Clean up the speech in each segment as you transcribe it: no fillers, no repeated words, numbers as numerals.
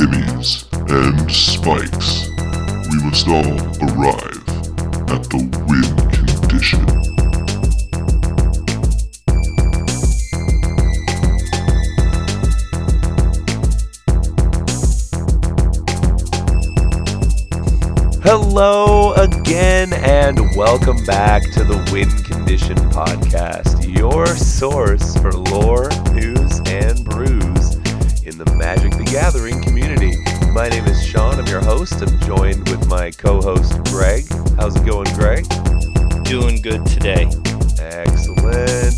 Emmys and Spikes, we must all arrive at the win condition. Hello again, and welcome back to the Win Condition Podcast, your source for lore, news, and brews in the Magic the Gathering community. My name is Sean. I'm your host. I'm joined with my co-host, Greg. How's it going, Greg? Doing good today. Excellent.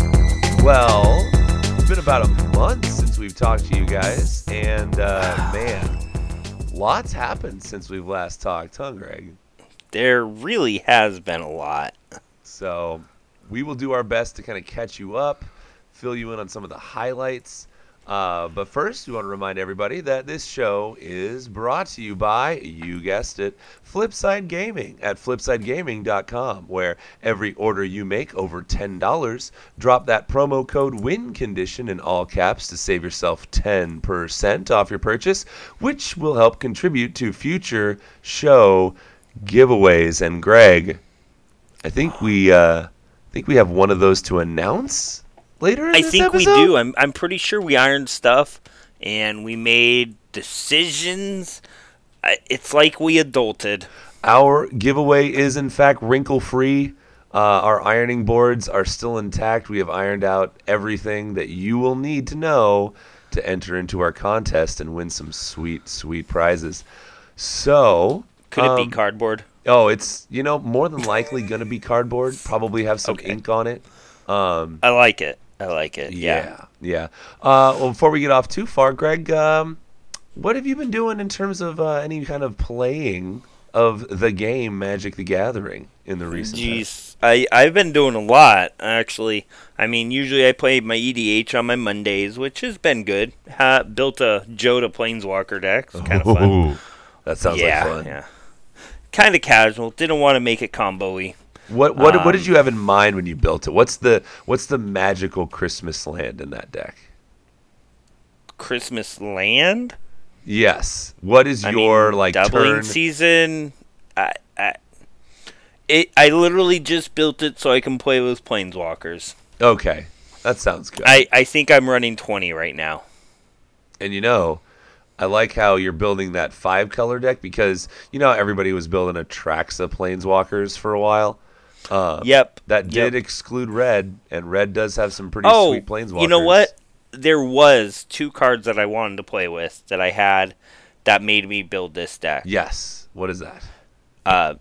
Well, it's been about a month since we've talked to you guys, and man, lots happened since we've last talked, huh, Greg? There really has been a lot. So we will do our best to kind of catch you up, fill you in on some of the highlights. But first, we want to remind everybody that this show is brought to you by, you guessed it, Flipside Gaming at flipsidegaming.com, where every order you make over $10, drop that promo code WINCONDITION in all caps to save yourself 10% off your purchase, which will help contribute to future show giveaways. And Greg, I think we have one of those to announce later in I this think episode? we do. I'm pretty sure we ironed stuff and we made decisions. It's like we adulted. Our giveaway is, in fact, wrinkle-free. Our ironing boards are still intact. We have ironed out everything that you will need to know to enter into our contest and win some sweet, sweet prizes. So, Could it be cardboard? oh, it's, more than likely going to be cardboard. Probably have some ink on it. I like it. Yeah. Yeah. Well, before we get off too far, Greg, what have you been doing in terms of any kind of playing of the game Magic the Gathering in the recent times? Jeez, I've been doing a lot, actually. I mean, usually I play my EDH on my Mondays, which has been good. Built a Joda Planeswalker deck. It's kind of fun. Ooh, that sounds like fun. Yeah. Kind of casual. Didn't want to make it combo-y. What did you have in mind when you built it? What's the magical Christmas land in that deck? Christmas Land? Yes. What is your doubling turn? season? I literally just built it so I can play with Planeswalkers. Okay, that sounds good. I think I'm running 20 right now. And I like how you're building that 5-color deck because everybody was building Atraxa Planeswalkers for a while. Yep. That did exclude red, and red does have some pretty sweet Planeswalkers. You know what? There was 2 cards that I wanted to play with that I had that made me build this deck. Yes. What is that?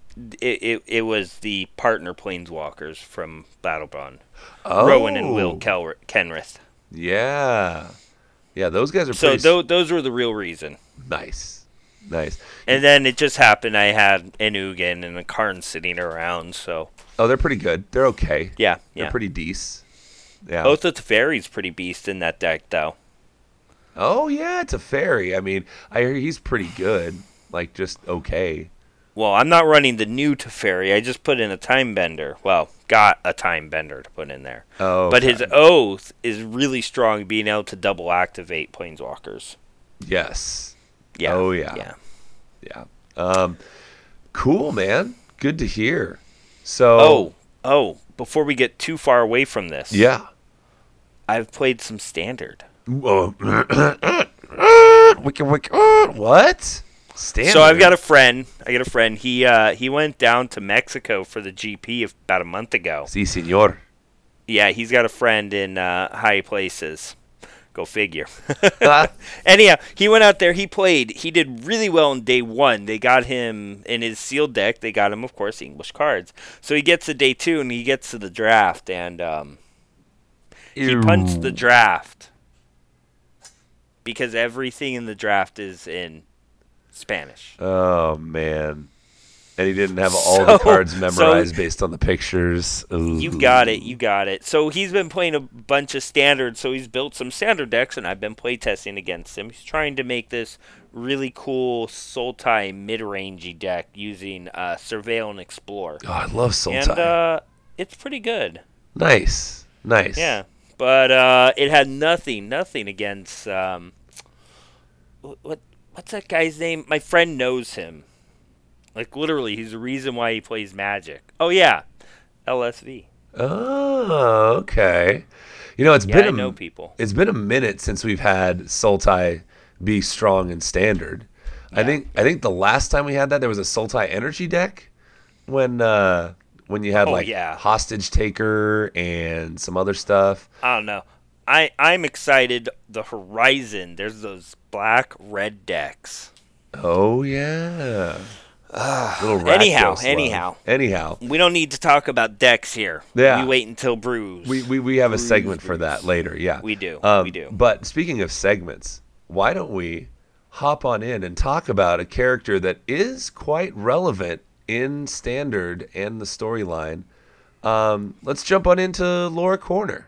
It was the partner Planeswalkers from Battlebond. Oh. Rowan and Will Kenrith. Yeah. Yeah, those guys are So pretty those were the real reason. Nice. And then it just happened I had an Ugin and a Karn sitting around, so... Oh, they're pretty good. They're okay. Yeah. They're pretty decent. Yeah. Both of the fairies pretty beast in that deck, though. Oh, yeah, it's a fairy. I mean, I hear he's pretty good. Just okay. Well, I'm not running the new Teferi. I just put in a Time Bender. Well, got a Time Bender to put in there. Oh, But his Oath is really strong, being able to double activate Planeswalkers. Yes. Yeah. Oh, yeah. Yeah. Cool, man. Good to hear. So. Oh, before we get too far away from this. Yeah. I've played some Standard. What? Standard? So I've got a friend. He went down to Mexico for the GP about a month ago. Si, senor. Yeah, he's got a friend in high places. Go figure. Anyhow, he went out there. He played. He did really well in day 1. They got him in his sealed deck. They got him, of course, English cards. So he gets to day 2 and he gets to the draft, and he punts the draft because everything in the draft is in Spanish. Oh, man. And he didn't have all the cards memorized based on the pictures. Ooh. You got it. So he's been playing a bunch of Standard, so he's built some Standard decks, and I've been playtesting against him. He's trying to make this really cool Sultai mid-rangey deck using Surveil and Explore. Oh, I love Sultai. And it's pretty good. Nice. Yeah, but it had nothing against what's that guy's name? My friend knows him. Like, literally, he's the reason why he plays Magic. Oh, yeah. LSV. Oh, okay. You know, Yeah, I know people. it's been a minute since we've had Sultai be strong in standard. Yeah. I think the last time we had that there was a Sultai energy deck when you had Oh, like yeah. Hostage Taker and some other stuff. I don't know. I'm excited. The Horizon. There's those black-red decks. Oh yeah. Little Anyhow. Anyhow. We don't need to talk about decks here. Yeah. We wait until Brews. We have a segment for that later, yeah. We do. We do. But speaking of segments, why don't we hop on in and talk about a character that is quite relevant in Standard and the storyline? Let's jump on into Lore Corner.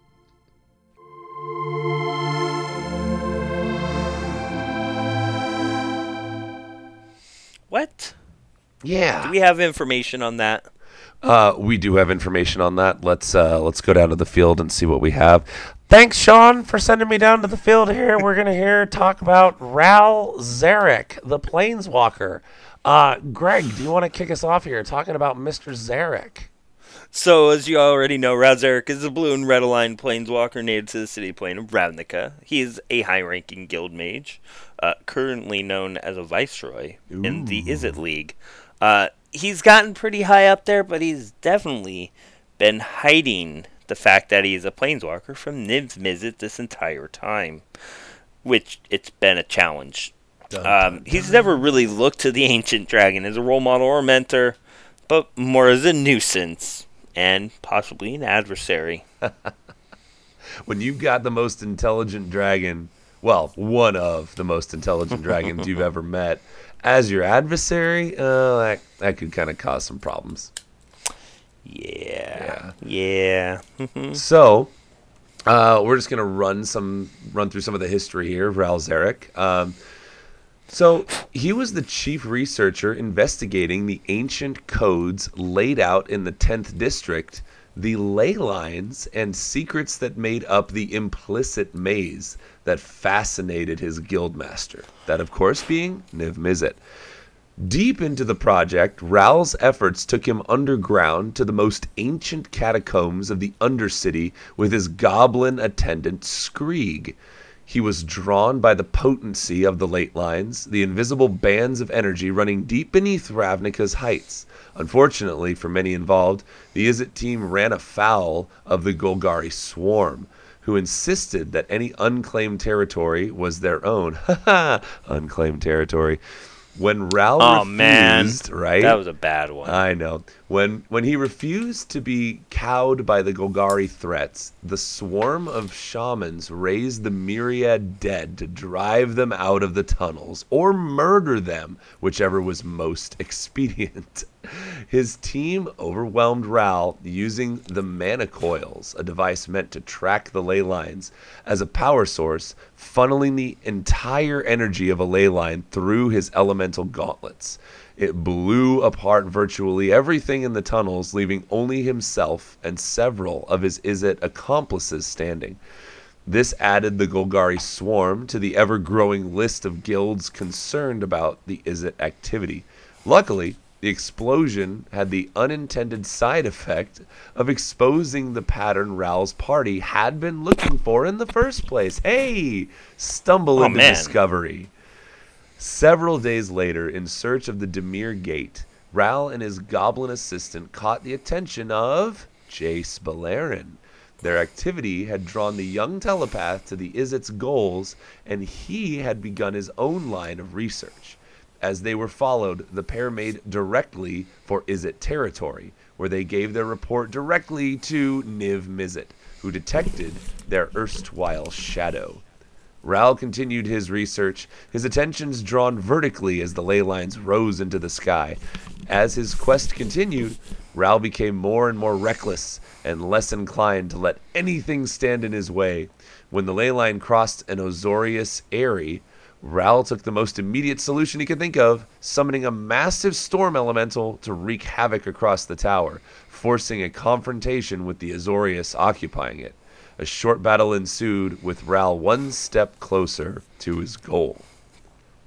What? Yeah. Do we have information on that? We do have information on that. Let's go down to the field and see what we have. Thanks, Sean, for sending me down to the field here. We're going to talk about Ral Zarek, the Planeswalker. Greg, do you want to kick us off here talking about Mr. Zarek? So, as you already know, Ral Zarek is a blue and red aligned planeswalker native to the city plane of Ravnica. He is a high-ranking guild mage, currently known as a viceroy in the Izzet League. He's gotten pretty high up there, but he's definitely been hiding the fact that he's a planeswalker from Niv Mizzet this entire time, which it's been a challenge. He's never really looked to the Ancient Dragon as a role model or mentor, but more as a nuisance and possibly an adversary. When you've got the most intelligent dragon, well, one of the most intelligent dragons you've ever met, as your adversary, that could kind of cause some problems. Yeah. So, we're just gonna run through some of the history here of Ral Zarek. So he was the chief researcher investigating the ancient codes laid out in the 10th district, the ley lines and secrets that made up the implicit maze that fascinated his guildmaster. That, of course, being Niv Mizzet. Deep into the project, Ral's efforts took him underground to the most ancient catacombs of the Undercity with his goblin attendant Skreeg. He was drawn by the potency of the ley lines, the invisible bands of energy running deep beneath Ravnica's heights. Unfortunately for many involved, the Izzet team ran afoul of the Golgari swarm, who insisted that any unclaimed territory was their own. Unclaimed territory. When Ral refused, right? That was a bad one. I know. When he refused to be cowed by the Golgari threats, the swarm of shamans raised the myriad dead to drive them out of the tunnels or murder them, whichever was most expedient. His team overwhelmed Ral using the mana coils, a device meant to track the ley lines, as a power source, funneling the entire energy of a ley line through his elemental gauntlets. It blew apart virtually everything in the tunnels, leaving only himself and several of his Izzet accomplices standing. This added the Golgari swarm to the ever-growing list of guilds concerned about the Izzet activity. Luckily, the explosion had the unintended side effect of exposing the pattern Ral's party had been looking for in the first place. Hey! Stumble into discovery. Several days later, in search of the Dimir Gate, Ral and his goblin assistant caught the attention of Jace Beleren. Their activity had drawn the young telepath to the Izzet's goals, and he had begun his own line of research. As they were followed, the pair made directly for Izzet territory, where they gave their report directly to Niv Mizzet, who detected their erstwhile shadow. Ral continued his research, his attentions drawn vertically as the ley lines rose into the sky. As his quest continued, Ral became more and more reckless and less inclined to let anything stand in his way. When the ley line crossed an Azorius Eyrie, Ral took the most immediate solution he could think of, summoning a massive storm elemental to wreak havoc across the tower, forcing a confrontation with the Azorius occupying it. A short battle ensued, with Ral one step closer to his goal.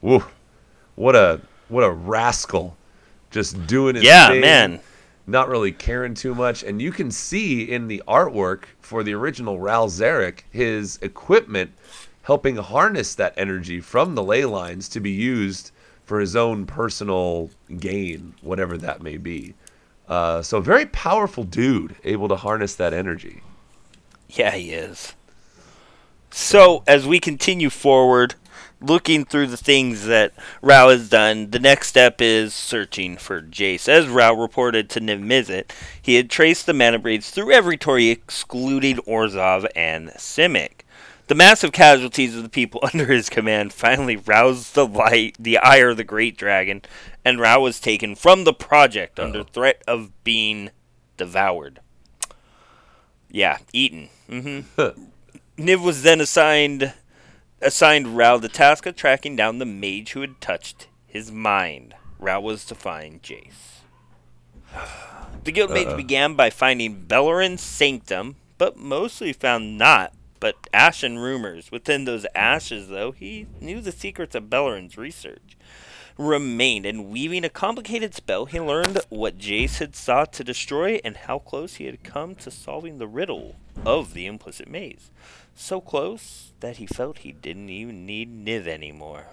woo, what a rascal, just doing his Yeah, thing, man. not really caring too much. And you can see in the artwork for the original Ral Zarek his equipment helping harness that energy from the ley lines to be used for his own personal gain, whatever that may be. So a very powerful dude, able to harness that energy. Yeah, he is. So, as we continue forward, looking through the things that Rao has done, the next step is searching for Jace. As Rao reported to Niv Mizzet, he had traced the mana breeds through every Tory excluding Orzhov and Simic. The massive casualties of the people under his command finally roused the ire of the Great Dragon, and Rao was taken from the project under threat of being devoured. Yeah, eaten. Niv was then assigned Rao the task of tracking down the mage who had touched his mind. Rao was to find Jace. The guild mage began by finding Bellerin's sanctum, but mostly found not but ashen rumors. Within those ashes, though, he knew the secrets of Bellerin's research remained, and weaving a complicated spell, he learned what Jace had sought to destroy and how close he had come to solving the riddle of the implicit maze. So close that he felt he didn't even need Niv anymore.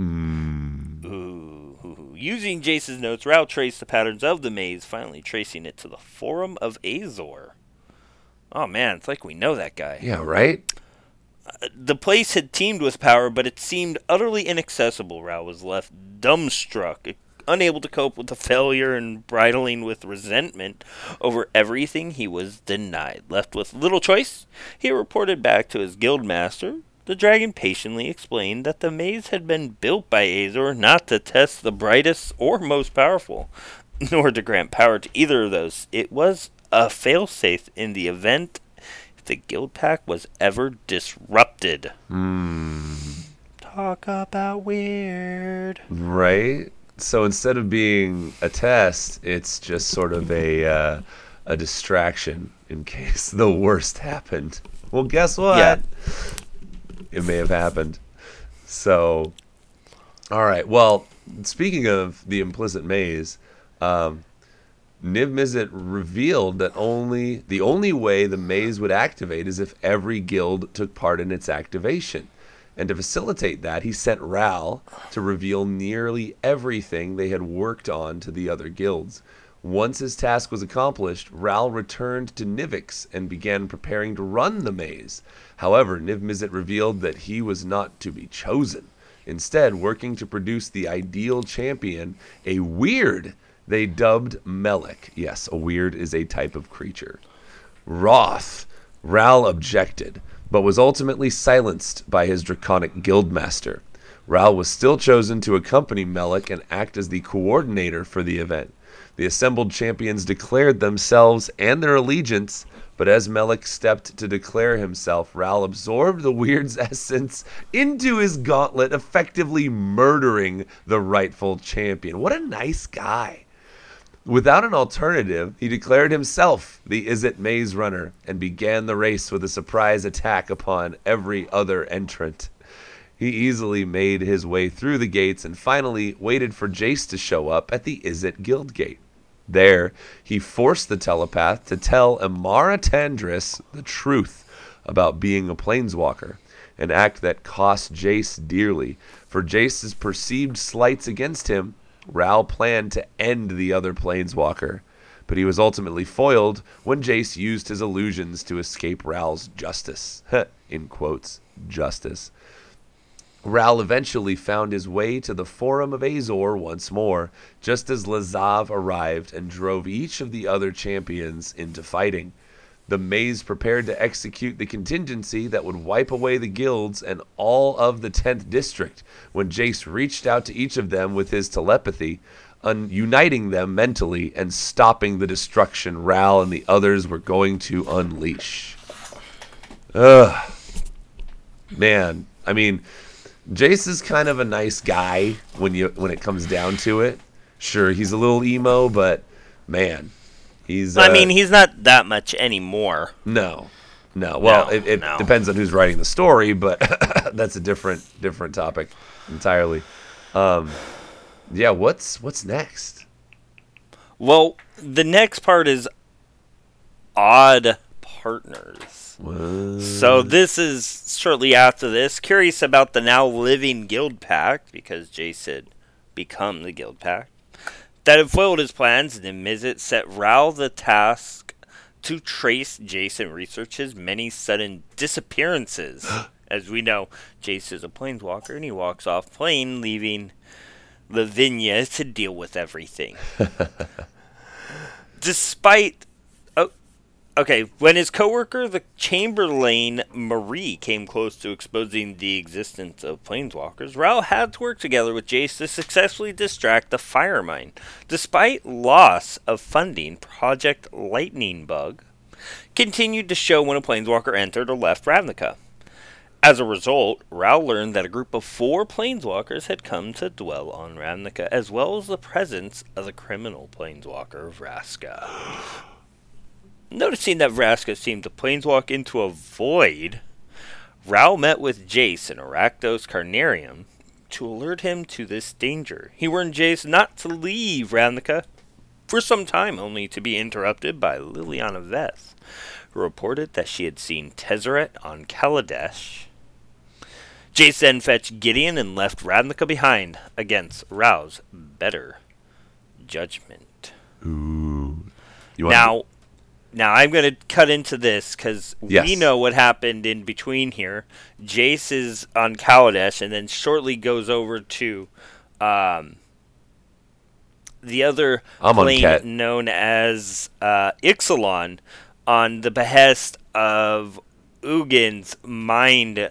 Ooh. Using Jace's notes, Rao traced the patterns of the maze, finally tracing it to the Forum of Azor. Oh man, it's like we know that guy. Yeah, right? The place had teemed with power, but it seemed utterly inaccessible. Rao was left dumbstruck, unable to cope with the failure and bridling with resentment over everything he was denied. Left with little choice, he reported back to his guildmaster. The dragon patiently explained that the maze had been built by Azor not to test the brightest or most powerful, nor to grant power to either of those. It was a failsafe in the event if the guild pack was ever disrupted. Talk about weird. Right? So instead of being a test, it's just sort of a distraction in case the worst happened. Well, guess what? Yeah. It may have happened. So, all right. Well, speaking of the implicit maze, Niv Mizzet revealed that the only way the maze would activate is if every guild took part in its activation. And to facilitate that, he sent Ral to reveal nearly everything they had worked on to the other guilds. Once his task was accomplished, Ral returned to Nivix and began preparing to run the maze. However, Niv Mizzet revealed that he was not to be chosen. Instead, working to produce the ideal champion, a weird they dubbed Melek. Yes, a weird is a type of creature. Wroth, Ral objected, but was ultimately silenced by his draconic guildmaster. Ral was still chosen to accompany Melek and act as the coordinator for the event. The assembled champions declared themselves and their allegiance, but as Melek stepped to declare himself, Ral absorbed the weird's essence into his gauntlet, effectively murdering the rightful champion. What a nice guy. Without an alternative, he declared himself the Izzet Maze Runner and began the race with a surprise attack upon every other entrant. He easily made his way through the gates and finally waited for Jace to show up at the Izzet Guild Gate. There, he forced the telepath to tell Amara Tandris the truth about being a planeswalker, an act that cost Jace dearly. For Jace's perceived slights against him, Ral planned to end the other planeswalker, but he was ultimately foiled when Jace used his illusions to escape Ral's justice. In quotes, justice. Ral eventually found his way to the Forum of Azor once more, just as Lazav arrived and drove each of the other champions into fighting. The maze prepared to execute the contingency that would wipe away the guilds and all of the 10th district when Jace reached out to each of them with his telepathy, uniting them mentally and stopping the destruction Ral and the others were going to unleash. Ugh. Man, I mean, Jace is kind of a nice guy when it comes down to it. Sure, he's a little emo, but man, he's he's not that much anymore. No. Well, it depends on who's writing the story, but that's a different topic entirely. Yeah, what's next? Well, the next part is odd partners. What? So this is shortly after this. Curious about the now living Guild Pact, because Jace had become the Guild Pact, that had foiled his plans, and then Mizzet set Ral the task to trace Jace and research his many sudden disappearances. As we know, Jace is a planeswalker, and he walks off plane, leaving Lavinia to deal with everything. Despite... Okay, when his coworker, the Chamberlain Marie, came close to exposing the existence of planeswalkers, Ral had to work together with Jace to successfully distract the Firemind. Despite loss of funding, Project Lightning Bug continued to show when a planeswalker entered or left Ravnica. As a result, Ral learned that a group of 4 planeswalkers had come to dwell on Ravnica, as well as the presence of the criminal planeswalker Vraska. Noticing that Vraska seemed to planeswalk into a void, Ral met with Jace in Rakdos Carnarium to alert him to this danger. He warned Jace not to leave Ravnica for some time, only to be interrupted by Liliana Veth, who reported that she had seen Tezzeret on Kaladesh. Jace then fetched Gideon and left Ravnica behind against Ral's better judgment. Ooh. Now I'm going to cut into this because we know what happened in between here. Jace is on Kaladesh and then shortly goes over to the other plane known as Ixalan on the behest of Ugin's mind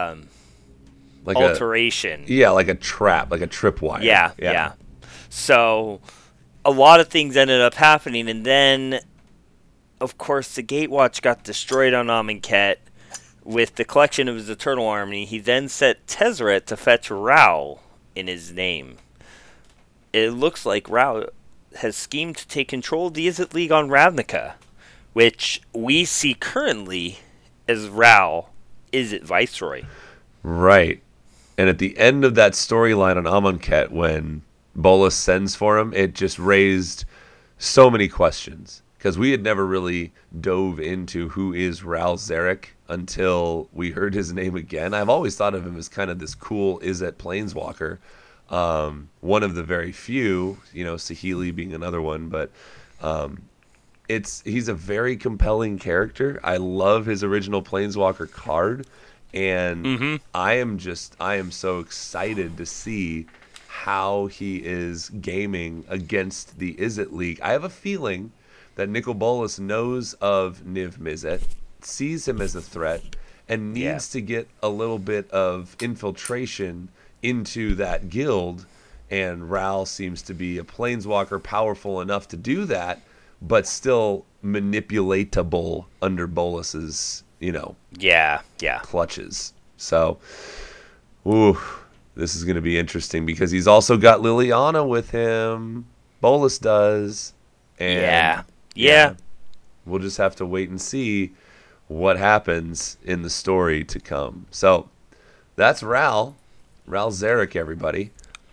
alteration. Like a trap, like a tripwire. Yeah. So a lot of things ended up happening, and then... Of course, the Gatewatch got destroyed on Amonkhet with the collection of his Eternal Army. He then set Tezzeret to fetch Ral in his name. It looks like Ral has schemed to take control of the Izzet League on Ravnica, which we see currently as Ral Izzet Viceroy. Right. And at the end of that storyline on Amonkhet, when Bolas sends for him, it just raised so many questions. Because we had never really dove into who is Ral Zarek until we heard his name again. I've always thought of him as kind of this cool Izzet planeswalker. One of the very few, Saheeli being another one. But he's a very compelling character. I love his original planeswalker card. And I am so excited to see how he is gaming against the Izzet League. I have a feeling that Nicol Bolas knows of Niv Mizzet, sees him as a threat, and needs to get a little bit of infiltration into that guild. And Ral seems to be a planeswalker powerful enough to do that, but still manipulatable under Bolas's, clutches. So, this is going to be interesting because he's also got Liliana with him. Bolas does. And Yeah. We'll just have to wait and see what happens in the story to come. So that's Ral Zarek, everybody.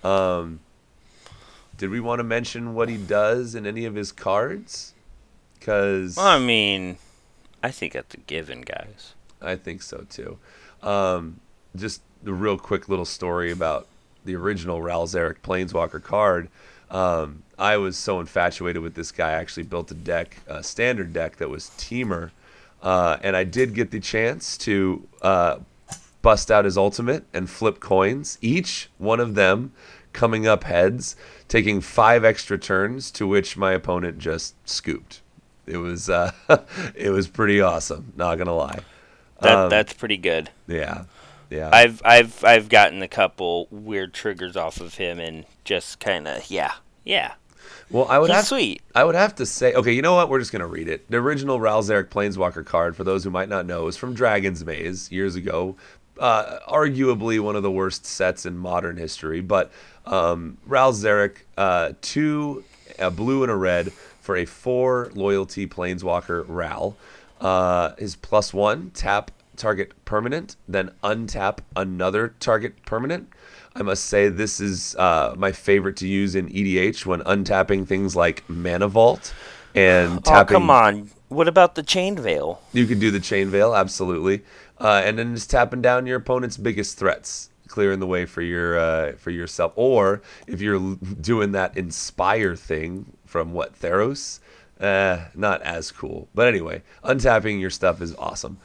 Did we want to mention what he does in any of his cards? Because I think that's a given, guys. I think so too. Just the real quick little story about the original Ral Zarek Planeswalker card. I was so infatuated with this guy. I actually built a standard deck that was Teamer, and I did get the chance to bust out his ultimate and flip coins, each one of them coming up heads, taking 5 extra turns, to which my opponent just scooped. It was pretty awesome, not gonna lie. That's pretty good. Yeah. I've gotten a couple weird triggers off of him and just kind of yeah. Well, I would have to say, okay, you know what? We're just gonna read it. The original Ral Zarek Planeswalker card, for those who might not know, is from Dragon's Maze years ago. Arguably one of the worst sets in modern history, but Ral Zarek, 2, a blue and a red for a 4 loyalty Planeswalker Ral. His +1, tap target permanent, then untap another target permanent. I must say this is my favorite to use in EDH when untapping things like Mana Vault and Oh, come tapping. on. What about the Chain Veil? You could do the Chain Veil, absolutely, and then just tapping down your opponent's biggest threats, clearing the way for yourself. Or if you're doing that Inspire thing from Theros, not as cool. But anyway, untapping your stuff is awesome.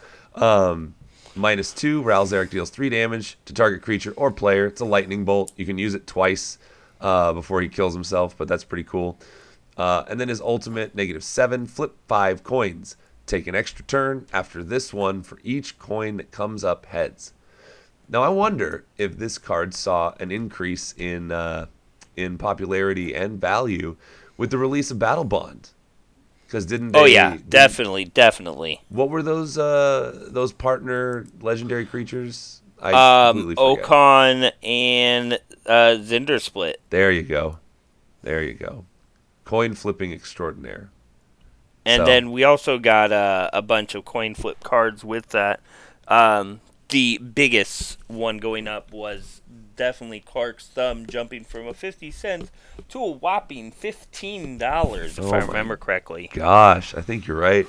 -2, Ral Zarek deals 3 damage to target creature or player. It's a lightning bolt. You can use it twice before he kills himself, but that's pretty cool. And then his ultimate, -7, flip 5 coins. Take an extra turn after this one for each coin that comes up heads. Now I wonder if this card saw an increase in popularity and value with the release of Battle Bond. Because didn't they? Oh yeah, definitely. What were those partner legendary creatures? I completely forget. Okon and Zindersplit. There you go. There you go. Coin flipping extraordinaire. And So- then we also got a bunch of coin flip cards with that. The biggest one going up was definitely Clark's Thumb jumping from a 50 cents to a whopping $15, if Oh I my remember correctly. Gosh, I think you're right.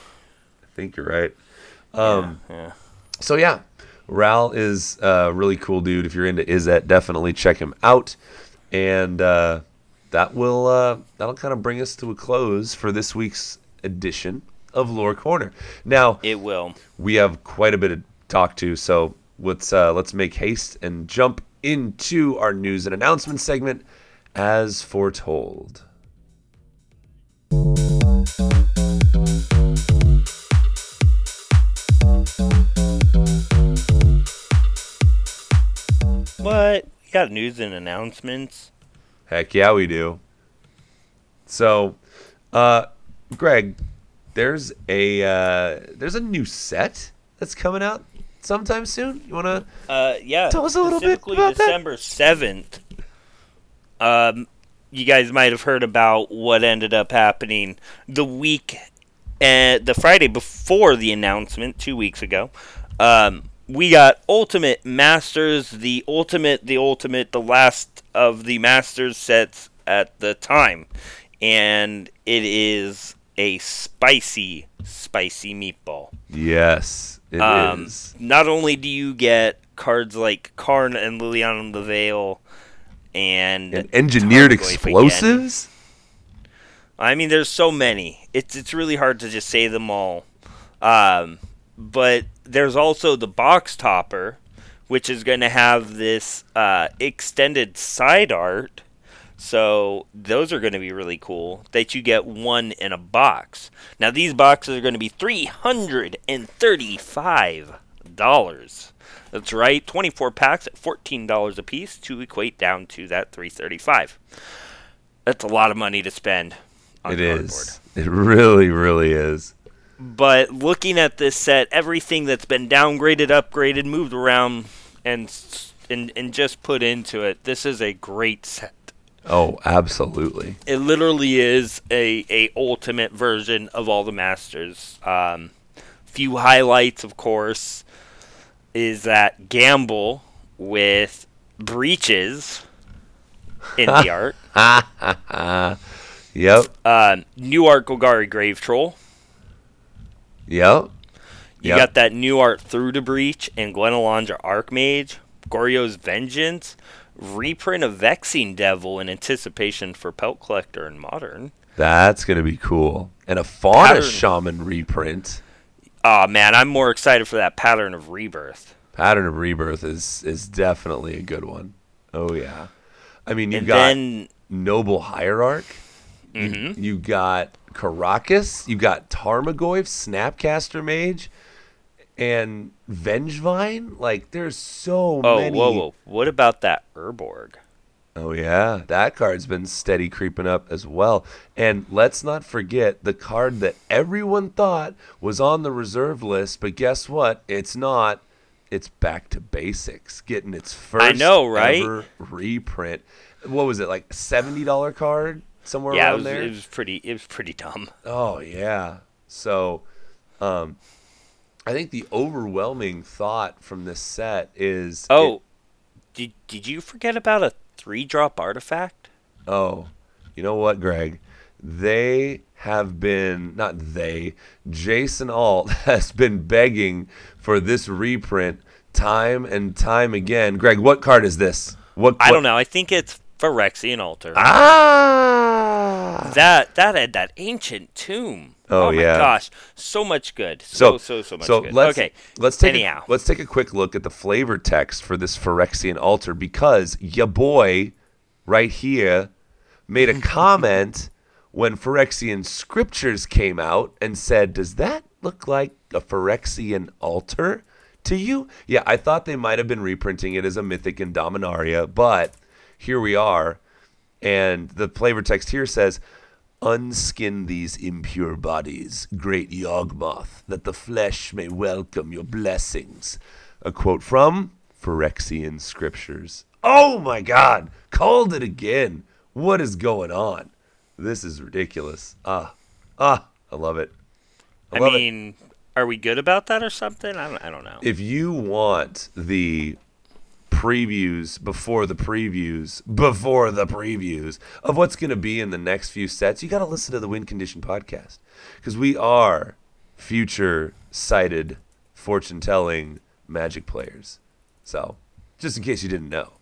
Yeah. So yeah, Ral is a really cool dude. If you're into Izzet, definitely check him out. And that'll kind of bring us to a close for this week's edition of Lore Corner. Now, It will. we have quite a bit to talk to, so let's make haste and jump into our news and announcement segment as foretold. What? We got news and announcements. Heck yeah, we do. So, Greg, there's a new set that's coming out sometime soon. You wanna? Yeah. Tell us a little bit specifically about that. December 7th. You guys might have heard about what ended up happening the week, the Friday before the announcement, 2 weeks ago. We got Ultimate Masters, the last of the Masters sets at the time. And it is a spicy meatball. Yes, it is. Not only do you get cards like Karn and Liliana the Veil and Engineered Tarmogoyf explosives. again. I mean, there's so many. It's really hard to just say them all. But there's also the box topper, which is going to have this extended side art. So those are going to be really cool that you get one in a box. Now these boxes are going to be $335. That's right, 24 packs at $14 a piece to equate down to that $335. That's a lot of money to spend on It cardboard. is. It really, really is. But looking at this set, everything that's been downgraded, upgraded, moved around, and just put into it, this is a great set. Oh, absolutely. It literally is a ultimate version of all the Masters. Few highlights, of course, is that Gamble with breaches in the art. Yep. New art Golgari Grave Troll. Yep. You got that new art Through the Breach and Glenalandra Archmage. Goryo's Vengeance. Reprint of Vexing Devil in anticipation for Pelt Collector and Modern. That's going to be cool. And a Fauna Pattern. Shaman reprint. Oh man, I'm more excited for that Pattern of Rebirth. Pattern of Rebirth is definitely a good one. Oh, yeah. I mean, you And got then Noble Hierarch. You got Karakas. You got Tarmogoyf, Snapcaster Mage, and Vengevine. Like, there's so many. Whoa. What about that Urborg? Oh, yeah. That card's been steady creeping up as well. And let's not forget the card that everyone thought was on the reserve list, but guess what? It's not. It's Back to Basics, getting its first I know, right? ever reprint. What was it, like a $70 card? Somewhere Yeah, around there? it was pretty dumb. Oh, yeah. So, I think the overwhelming thought from this set is... Did you forget about a 3-drop artifact? Oh, you know what, Greg? They have been, not they, Jason Alt has been begging for this reprint time and time again. Greg, what card is this? I don't know. I think it's Phyrexian Altar. Ah! That had that ancient tomb. Oh my yeah. gosh, so much good. So much good. Let's take a quick look at the flavor text for this Phyrexian Altar, because ya boy right here made a comment when Phyrexian Scriptures came out and said, "Does that look like a Phyrexian Altar to you?" Yeah, I thought they might have been reprinting it as a Mythic in Dominaria, but here we are. And the flavor text here says, "Unskin these impure bodies, great Yawgmoth, that the flesh may welcome your blessings." A quote from Phyrexian Scriptures. Oh my God! Called it again. What is going on? This is ridiculous. I love it. I mean, are we good about that or something? I don't know. If you want the previews before the previews of what's going to be in the next few sets, you got to listen to the Win Condition podcast, because we are future sighted fortune telling Magic players. So just in case you didn't know,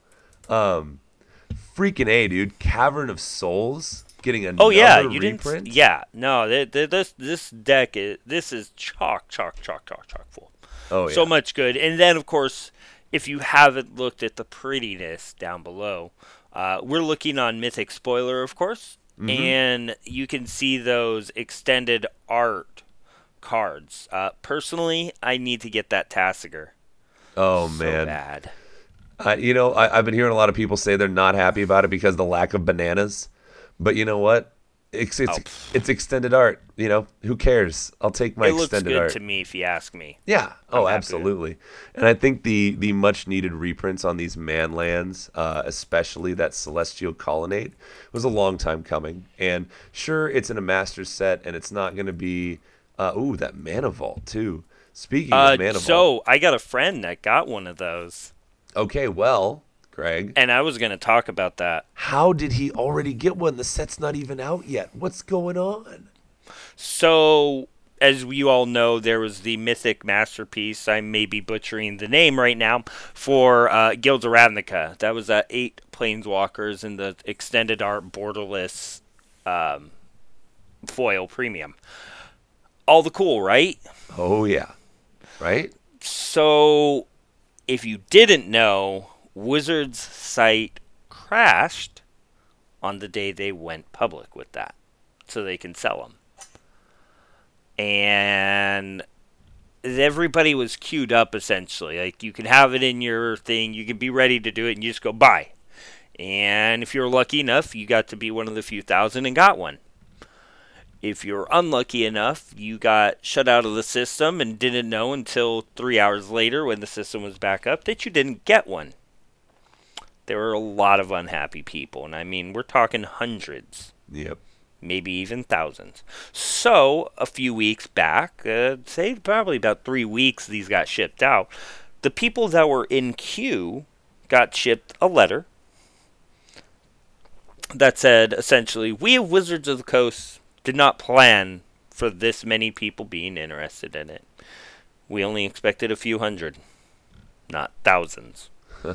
freaking A, dude, Cavern of Souls getting another reprint. This deck is chock full. Oh yeah, so much good. And then of course, if you haven't looked at the prettiness down below, we're looking on Mythic Spoiler, of course, and you can see those extended art cards. Personally, I need to get that Tasigur. Oh so man, bad. I've been hearing a lot of people say they're not happy about it because of the lack of bananas. But you know what? It's extended art. Who cares? I'll take my extended art. It looks good to me if you ask me. Yeah. Absolutely. And I think the much needed reprints on these man lands, especially that Celestial Colonnade, was a long time coming. And sure, it's in a Masters set, and it's not going to be that Mana Vault too. Speaking of Mana Vault, so I got a friend that got one of those. Okay, well, Greg. And I was going to talk about that. How did he already get one? The set's not even out yet. What's going on? So, as you all know, there was the Mythic Masterpiece. I may be butchering the name right now for Guilds of Ravnica. That was 8 Planeswalkers in the extended art borderless foil premium. All the cool, right? Oh, yeah. Right? So, if you didn't know, Wizards' site crashed on the day they went public with that, so they can sell them. And everybody was queued up, essentially. Like, you can have it in your thing, you can be ready to do it, and you just go buy. And if you're lucky enough, you got to be one of the few thousand and got one. If you're unlucky enough, you got shut out of the system and didn't know until 3 hours later when the system was back up that you didn't get one. There were a lot of unhappy people, and I mean, we're talking hundreds. Yep. Maybe even thousands. So, a few weeks back, say probably about 3 weeks these got shipped out, the people that were in queue got shipped a letter that said, essentially, "We of Wizards of the Coast did not plan for this many people being interested in it. We only expected a few hundred, not thousands."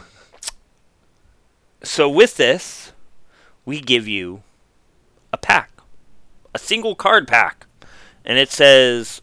So with this, we give you a pack. A single card pack. And it says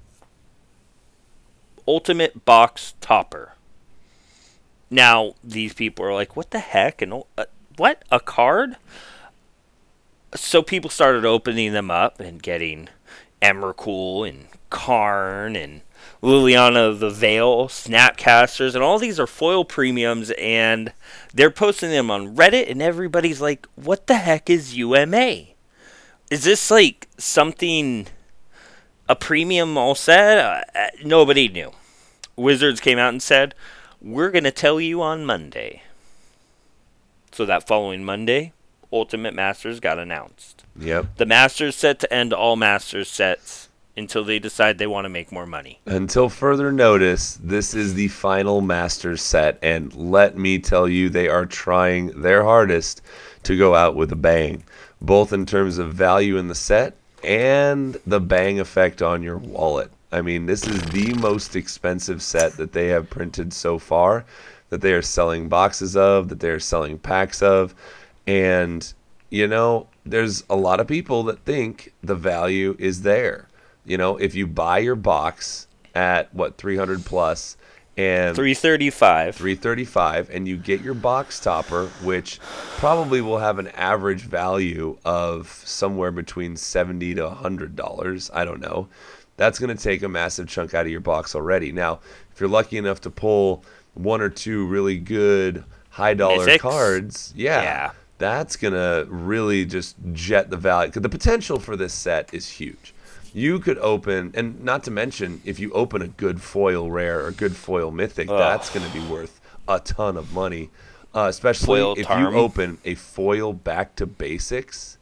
Ultimate Box Topper. Now, these people are like, what the heck? And what? A card? So people started opening them up and getting Emrakul and Karn and Liliana of the Veil, Snapcasters, and all these are foil premiums, and they're posting them on Reddit, and everybody's like, what the heck is UMA? Is this like something, a premium all set? Nobody knew. Wizards came out and said, we're going to tell you on Monday. So that following Monday, Ultimate Masters got announced. Yep. The Masters set to end all Masters sets until they decide they want to make more money. Until further notice, this is the final Masters set, and let me tell you, they are trying their hardest to go out with a bang, both in terms of value in the set and the bang effect on your wallet. I mean, this is the most expensive set that they have printed so far, that they are selling boxes of, that they are selling packs of, and, you know, there's a lot of people that think the value is there. You know, if you buy your box at, what, 300 plus, and $335, and you get your box topper, which probably will have an average value of somewhere between $70 to $100. I don't know. That's going to take a massive chunk out of your box already. Now, if you're lucky enough to pull one or two really good high dollar Mythics? cards, yeah, that's going to really just jet the value. 'Cause the potential for this set is huge. You could open, and not to mention, if you open a good foil rare or good foil mythic, that's going to be worth a ton of money. Especially Foil if Tarm. you open a foil back to basics,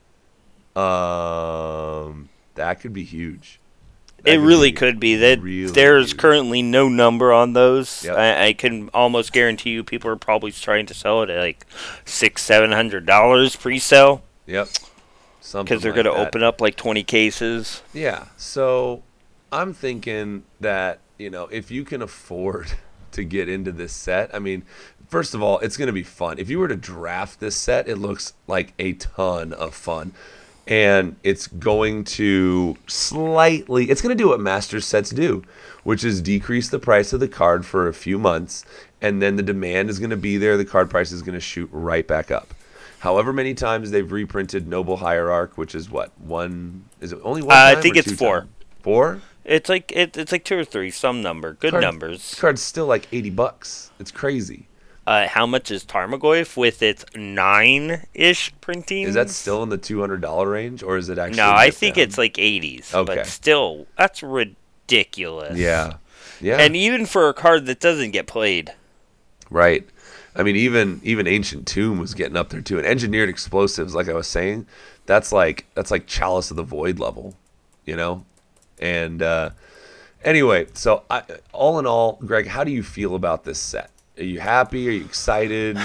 that could be huge. It really could be. That really there's huge. currently no number on those. Yep. I can almost guarantee you people are probably trying to sell it at like $600-700 pre-sale Yep. Something because they're like going to that. open up like 20 cases. Yeah. So I'm thinking that, you know, if you can afford to get into this set, I mean, first of all, it's going to be fun. If you were to draft this set, it looks like a ton of fun. And it's going to it's going to do what Masters sets do, which is decrease the price of the card for a few months, and then the demand is going to be there. The card price is going to shoot right back up. However many times they've reprinted Noble Hierarch, which is what, one? Is it only one time? I think or it's two 4. time? 4? It's like 2 or 3, some number. Good numbers. This card's still like $80. It's crazy. How much is Tarmogoyf with its 9-ish printing? Is that still in the $200 range, or is it actually? No, I dipped think down? it's like 80s. Okay. But still, that's ridiculous. Yeah. And even for a card that doesn't get played. Right. I mean, even Ancient Tomb was getting up there too. And Engineered Explosives, like I was saying, that's like Chalice of the Void level, you know. And anyway, so all in all, Greg, how do you feel about this set? Are you happy? Are you excited?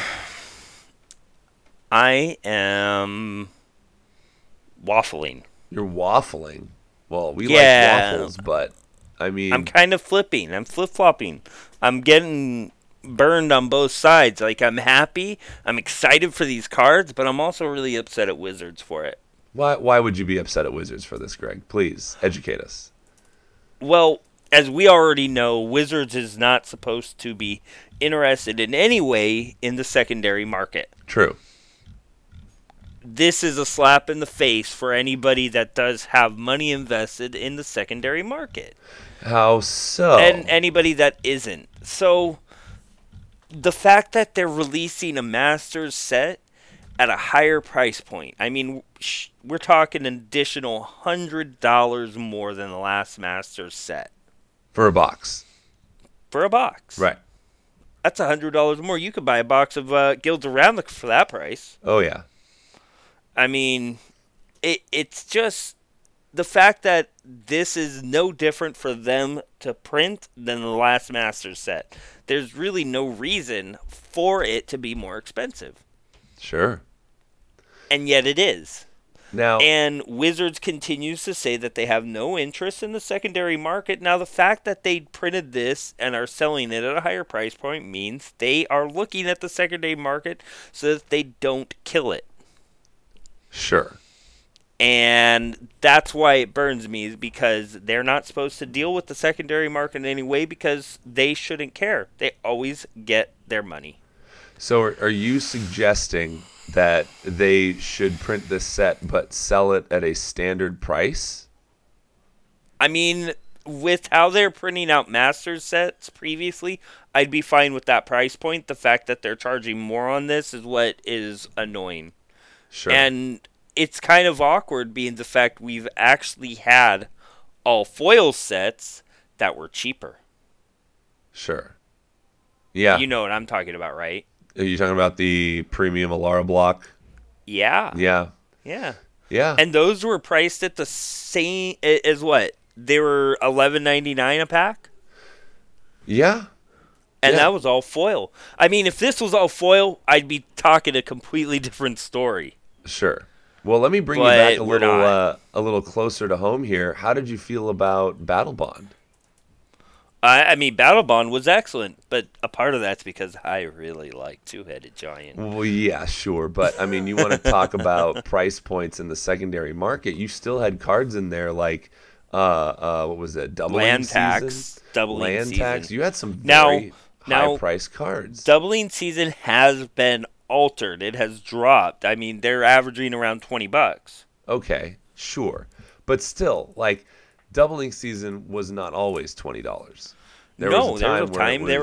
I am waffling. You're waffling. Well, we Yeah. like waffles, but I mean, I'm kind of flipping. I'm flip-flopping. I'm getting burned on both sides. Like, I'm happy. I'm excited for these cards, but I'm also really upset at Wizards for it. why would you be upset at Wizards for this, Greg? Please educate us. Well, as we already know, Wizards is not supposed to be interested in any way in the secondary market. True. This is a slap in the face for anybody that does have money invested in the secondary market. How so? And anybody that isn't. So, the fact that they're releasing a Masters set at a higher price point. I mean, we're talking an additional $100 more than the last Masters set. For a box. For a box. Right. That's $100 more. You could buy a box of Guilds of Ravnica for that price. Oh, yeah. I mean, it's just the fact that this is no different for them to print than the last Masters set. There's really no reason for it to be more expensive. Sure. And yet it is. Now, And Wizards continues to say that they have no interest in the secondary market. Now, the fact that they printed this and are selling it at a higher price point means they are looking at the secondary market so that they don't kill it. sure. And that's why it burns me, is because they're not supposed to deal with the secondary market in any way because they shouldn't care. They always get their money. So are you suggesting that they should print this set but sell it at a standard price? I mean, with how they're printing out Masters sets previously, I'd be fine with that price point. The fact that they're charging more on this is what is annoying. Sure. And it's kind of awkward being the fact we've actually had all foil sets that were cheaper. Sure. Yeah. You know what I'm talking about, right? Are you talking about the premium Alara block? Yeah. Yeah. Yeah. Yeah. And those were priced at the same as what? they were $11.99 a pack. Yeah. And that was all foil. I mean, if this was all foil, I'd be talking a completely different story. Sure. Well, let me bring you back a little closer to home here. How did you feel about Battle Bond? I mean, Battle Bond was excellent, but a part of that's because I really like Two-Headed Giant. Well, yeah, sure. But, I mean, you want to talk about price points in the secondary market. You still had cards in there like, what was it, Doubling Land Season? Tax. Doubling Land Season. Tax. You had some very high-priced cards. Doubling Season has been altered. It has dropped. I mean, they're averaging around $20. Okay, sure. But still, like, Doubling Season was not always $20. There was a time they were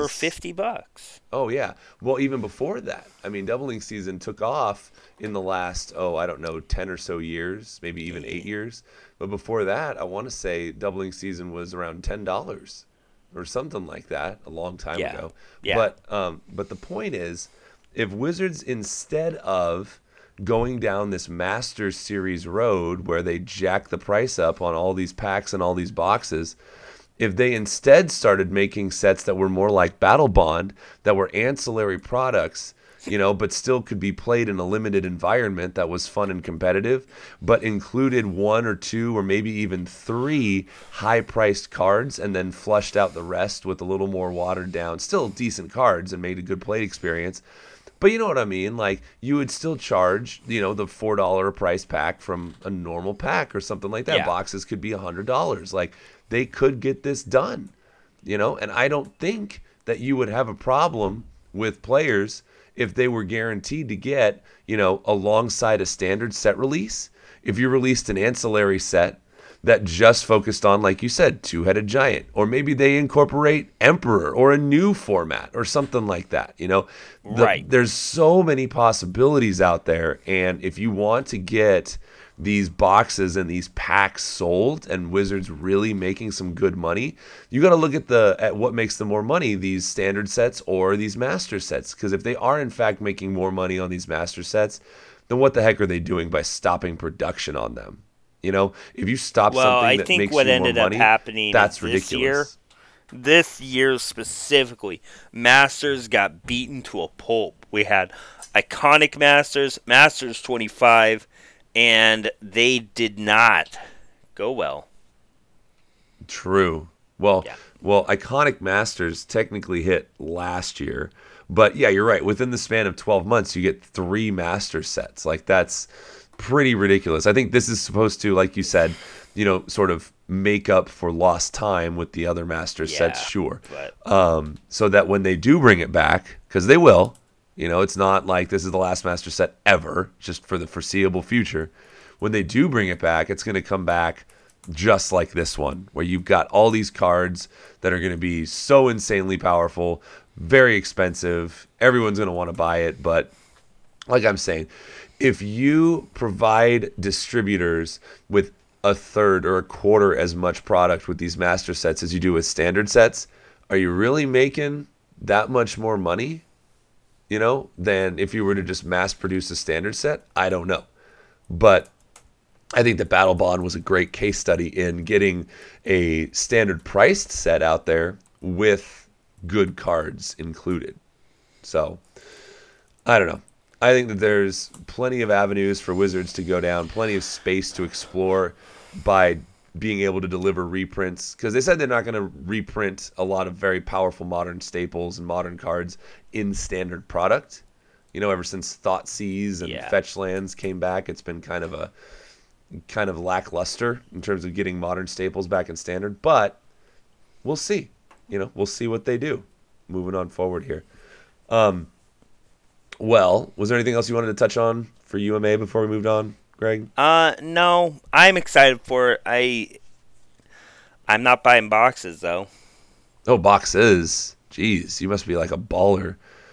$50. Oh, yeah. Well, even before that. I mean, Doubling Season took off in the last, 10 or so years, maybe even 8 years. But before that, I want to say Doubling Season was around $10 or something like that a long time ago. Yeah. But the point is, if Wizards, instead of going down this Masters Series road where they jack the price up on all these packs and all these boxes, if they instead started making sets that were more like Battle Bond, that were ancillary products, but still could be played in a limited environment that was fun and competitive, but included 1 or 2 or maybe even 3 high-priced cards and then flushed out the rest with a little more watered down, still decent cards and made a good play experience. But you know what I mean? Like, you would still charge, the $4 price pack from a normal pack or something like that. Yeah. Boxes could be $100. Like, they could get this done, And I don't think that you would have a problem with players if they were guaranteed to get, alongside a standard set release. If you released an ancillary set that just focused on, like you said, Two-Headed Giant, or maybe they incorporate Emperor or a new format or something like that. Right. There's so many possibilities out there, and if you want to get these boxes and these packs sold and Wizards really making some good money, you got to look at what makes them more money, these standard sets or these master sets. Because if they are in fact making more money on these master sets, then what the heck are they doing by stopping production on them? If you stop something that makes you more money, what ended up happening that's ridiculous. This year specifically, Masters got beaten to a pulp. We had iconic Masters, Masters 25, and they did not go well. True. Well, iconic Masters technically hit last year. But yeah, you're right. Within the span of 12 months, you get 3 master sets. Like, that's pretty ridiculous. I think this is supposed to, like you said, sort of make up for lost time with the other master sets, sure. But... so that when they do bring it back, because they will, it's not like this is the last master set ever, just for the foreseeable future. When they do bring it back, it's going to come back just like this one, where you've got all these cards that are going to be so insanely powerful, very expensive. Everyone's going to want to buy it, but like I'm saying, if you provide distributors with a third or a quarter as much product with these master sets as you do with standard sets, are you really making that much more money, than if you were to just mass produce a standard set? I don't know. But I think that Battle Bond was a great case study in getting a standard priced set out there with good cards included. So, I don't know. I think that there's plenty of avenues for Wizards to go down, plenty of space to explore by being able to deliver reprints. Because they said they're not going to reprint a lot of very powerful modern staples and modern cards in standard product. Ever since Thoughtseize and Fetchlands came back, it's been kind of lackluster in terms of getting modern staples back in standard. But we'll see. We'll see what they do moving on forward here. Well, was there anything else you wanted to touch on for UMA before we moved on, Greg? No. I'm excited for it. I'm not buying boxes, though. Oh, boxes. Jeez, you must be like a baller.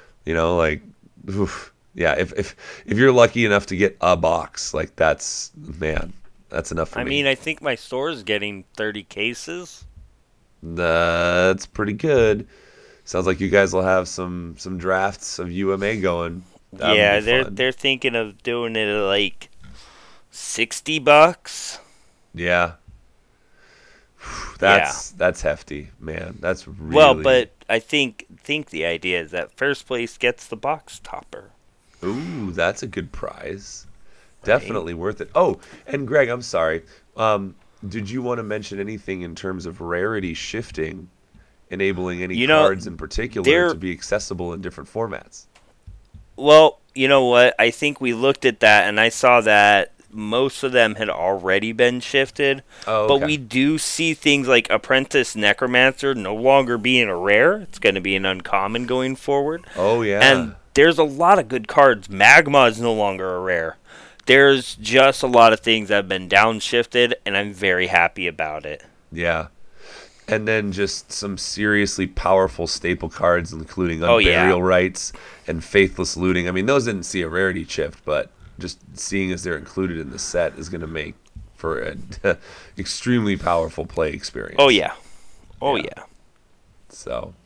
Oof. Yeah, if you're lucky enough to get a box, like that's enough for me. I mean, I think my store is getting 30 cases. That's pretty good. Sounds like you guys will have some drafts of UMA going. They're thinking of doing it at like $60. Yeah. That's hefty, man. That's really well. But I think the idea is that first place gets the box topper. Ooh, that's a good prize. Right? Definitely worth it. Oh, and Greg, I'm sorry. Did you want to mention anything in terms of rarity shifting, enabling any cards in particular to be accessible in different formats? Well, you know what? I think we looked at that, and I saw that most of them had already been shifted. Oh, but okay. we do see things like Apprentice Necromancer no longer being a rare. It's going to be an uncommon going forward. Oh, yeah. And there's a lot of good cards. Magma is no longer a rare. There's just a lot of things that have been downshifted, and I'm very happy about it. Yeah. And then just some seriously powerful staple cards, including Unburial Rites and Faithless Looting. I mean, those didn't see a rarity shift, but just seeing as they're included in the set is going to make for an extremely powerful play experience. Oh, yeah. Oh, yeah. So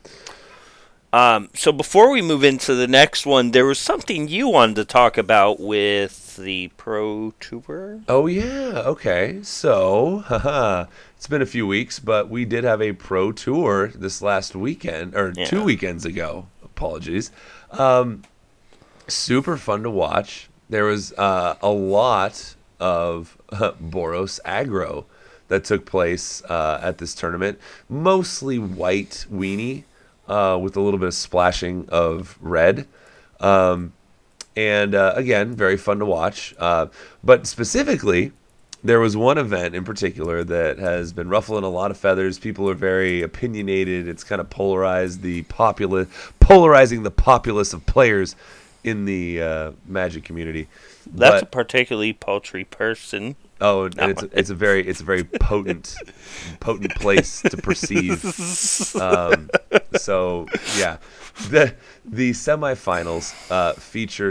before we move into the next one, there was something you wanted to talk about with the Pro Tour. Oh, yeah. Okay. So, it's been a few weeks, but we did have a Pro Tour this last weekend, or 2 weekends ago. Apologies. Super fun to watch. There was a lot of Boros aggro that took place at this tournament. Mostly white weenie with a little bit of splashing of red. And again, very fun to watch. But specifically, there was one event in particular that has been ruffling a lot of feathers. People are very opinionated. It's kind of polarizing the populace of players in the Magic community. That's a particularly paltry person. Oh, and it's a very potent place to perceive. So yeah, the semifinals featured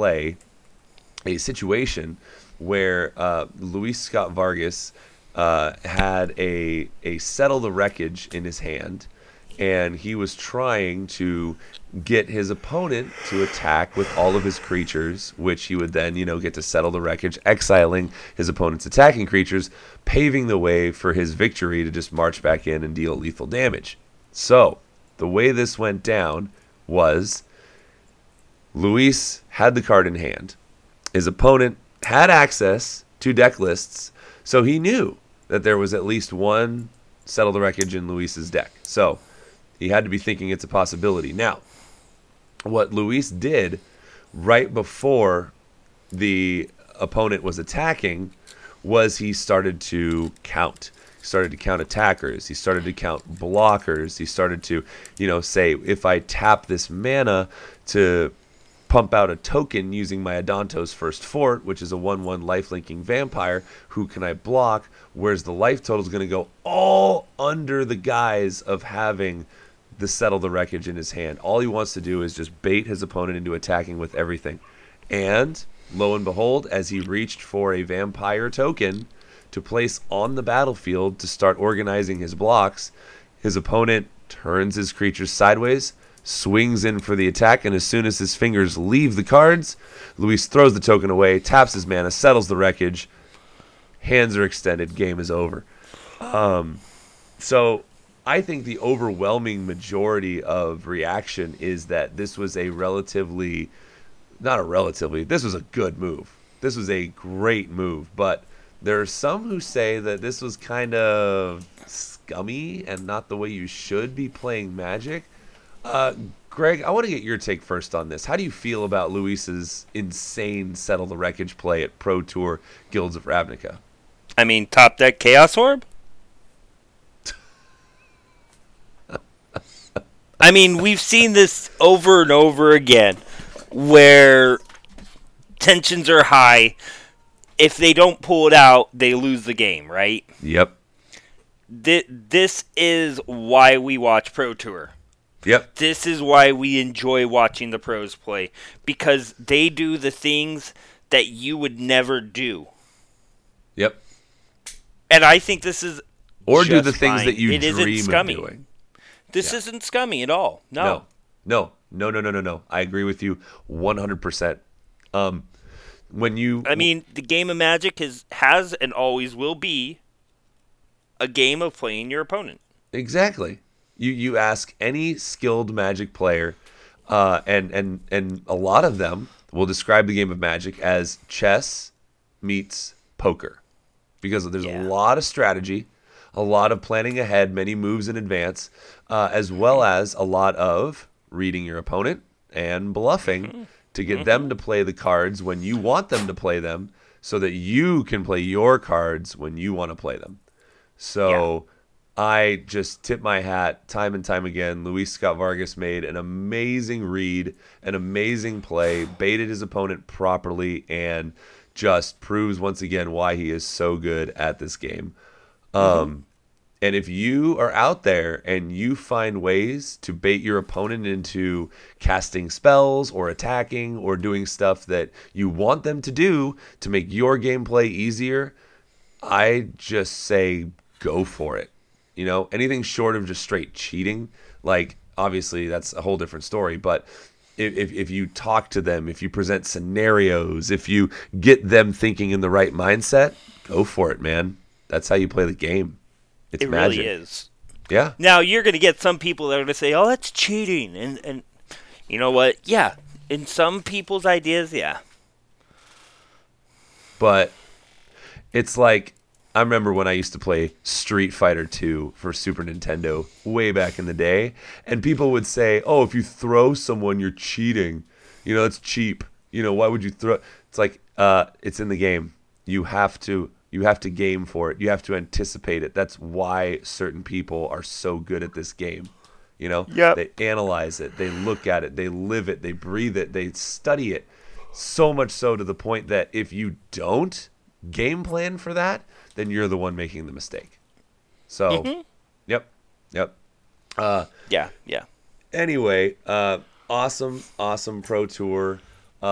a situation where Luis Scott Vargas had a Settle the Wreckage in his hand, and he was trying to get his opponent to attack with all of his creatures, which he would then, get to settle the wreckage, exiling his opponent's attacking creatures, paving the way for his victory to just march back in and deal lethal damage. So, the way this went down was Luis had the card in hand. His opponent had access to deck lists, so he knew that there was at least one Settle the Wreckage in Luis's deck. So, he had to be thinking it's a possibility. Now, what Luis did right before the opponent was attacking was he started to count. He started to count attackers. He started to count blockers. He started to, say, if I tap this mana to pump out a token using my Adanto's First Fort, which is a 1/1 lifelinking vampire, who can I block? Where's the life total is going to go? All under the guise of having the Settle the Wreckage in his hand. All he wants to do is just bait his opponent into attacking with everything. And lo and behold, as he reached for a vampire token to place on the battlefield to start organizing his blocks, his opponent turns his creatures sideways, swings in for the attack, and as soon as his fingers leave the cards, Luis throws the token away, taps his mana, settles the wreckage, hands are extended, game is over. So I think the overwhelming majority of reaction is that this was this was a good move. This was a great move, but there are some who say that this was kind of scummy and not the way you should be playing Magic. Greg, I want to get your take first on this. How do you feel about Luis's insane Settle the Wreckage play at Pro Tour Guilds of Ravnica? I mean, top deck Chaos Orb? I mean, we've seen this over and over again where tensions are high. If they don't pull it out, they lose the game, right? Yep. This is why we watch Pro Tour. Yep. This is why we enjoy watching the pros play, because they do the things that you would never do. Yep. And I think this is or just do the things fine. that you it dream isn't scummy. of doing. This isn't scummy at all. No. I agree with you 100%. I mean, the game of Magic has and always will be a game of playing your opponent. Exactly. You ask any skilled Magic player, and a lot of them will describe the game of Magic as chess meets poker, because there's a lot of strategy, a lot of planning ahead, many moves in advance, as well as a lot of reading your opponent and bluffing to get them to play the cards when you want them to play them, so that you can play your cards when you want to play them. So I just tip my hat time and time again. Luis Scott Vargas made an amazing read, an amazing play, baited his opponent properly, and just proves once again why he is so good at this game. And if you are out there and you find ways to bait your opponent into casting spells or attacking or doing stuff that you want them to do to make your gameplay easier, I just say go for it. You know, anything short of just straight cheating, like obviously that's a whole different story, but if you talk to them, if you present scenarios, if you get them thinking in the right mindset, go for it, man. That's how you play the game. It's magic. It really is. Yeah. Now, you're going to get some people that are going to say, oh, that's cheating. And you know what? Yeah. In some people's ideas, yeah. But it's like, I remember when I used to play Street Fighter 2 for Super Nintendo way back in the day, and people would say, oh, if you throw someone, you're cheating. You know, it's cheap. You know, why would you throw? It's like, it's in the game. You have to game for it. You have to anticipate it. That's why certain people are so good at this game. You know, They analyze it, they look at it, they live it, they breathe it, they study it. So much so to the point that if you don't game plan for that, then you're the one making the mistake. So, yep. Yeah. Anyway, awesome Pro Tour.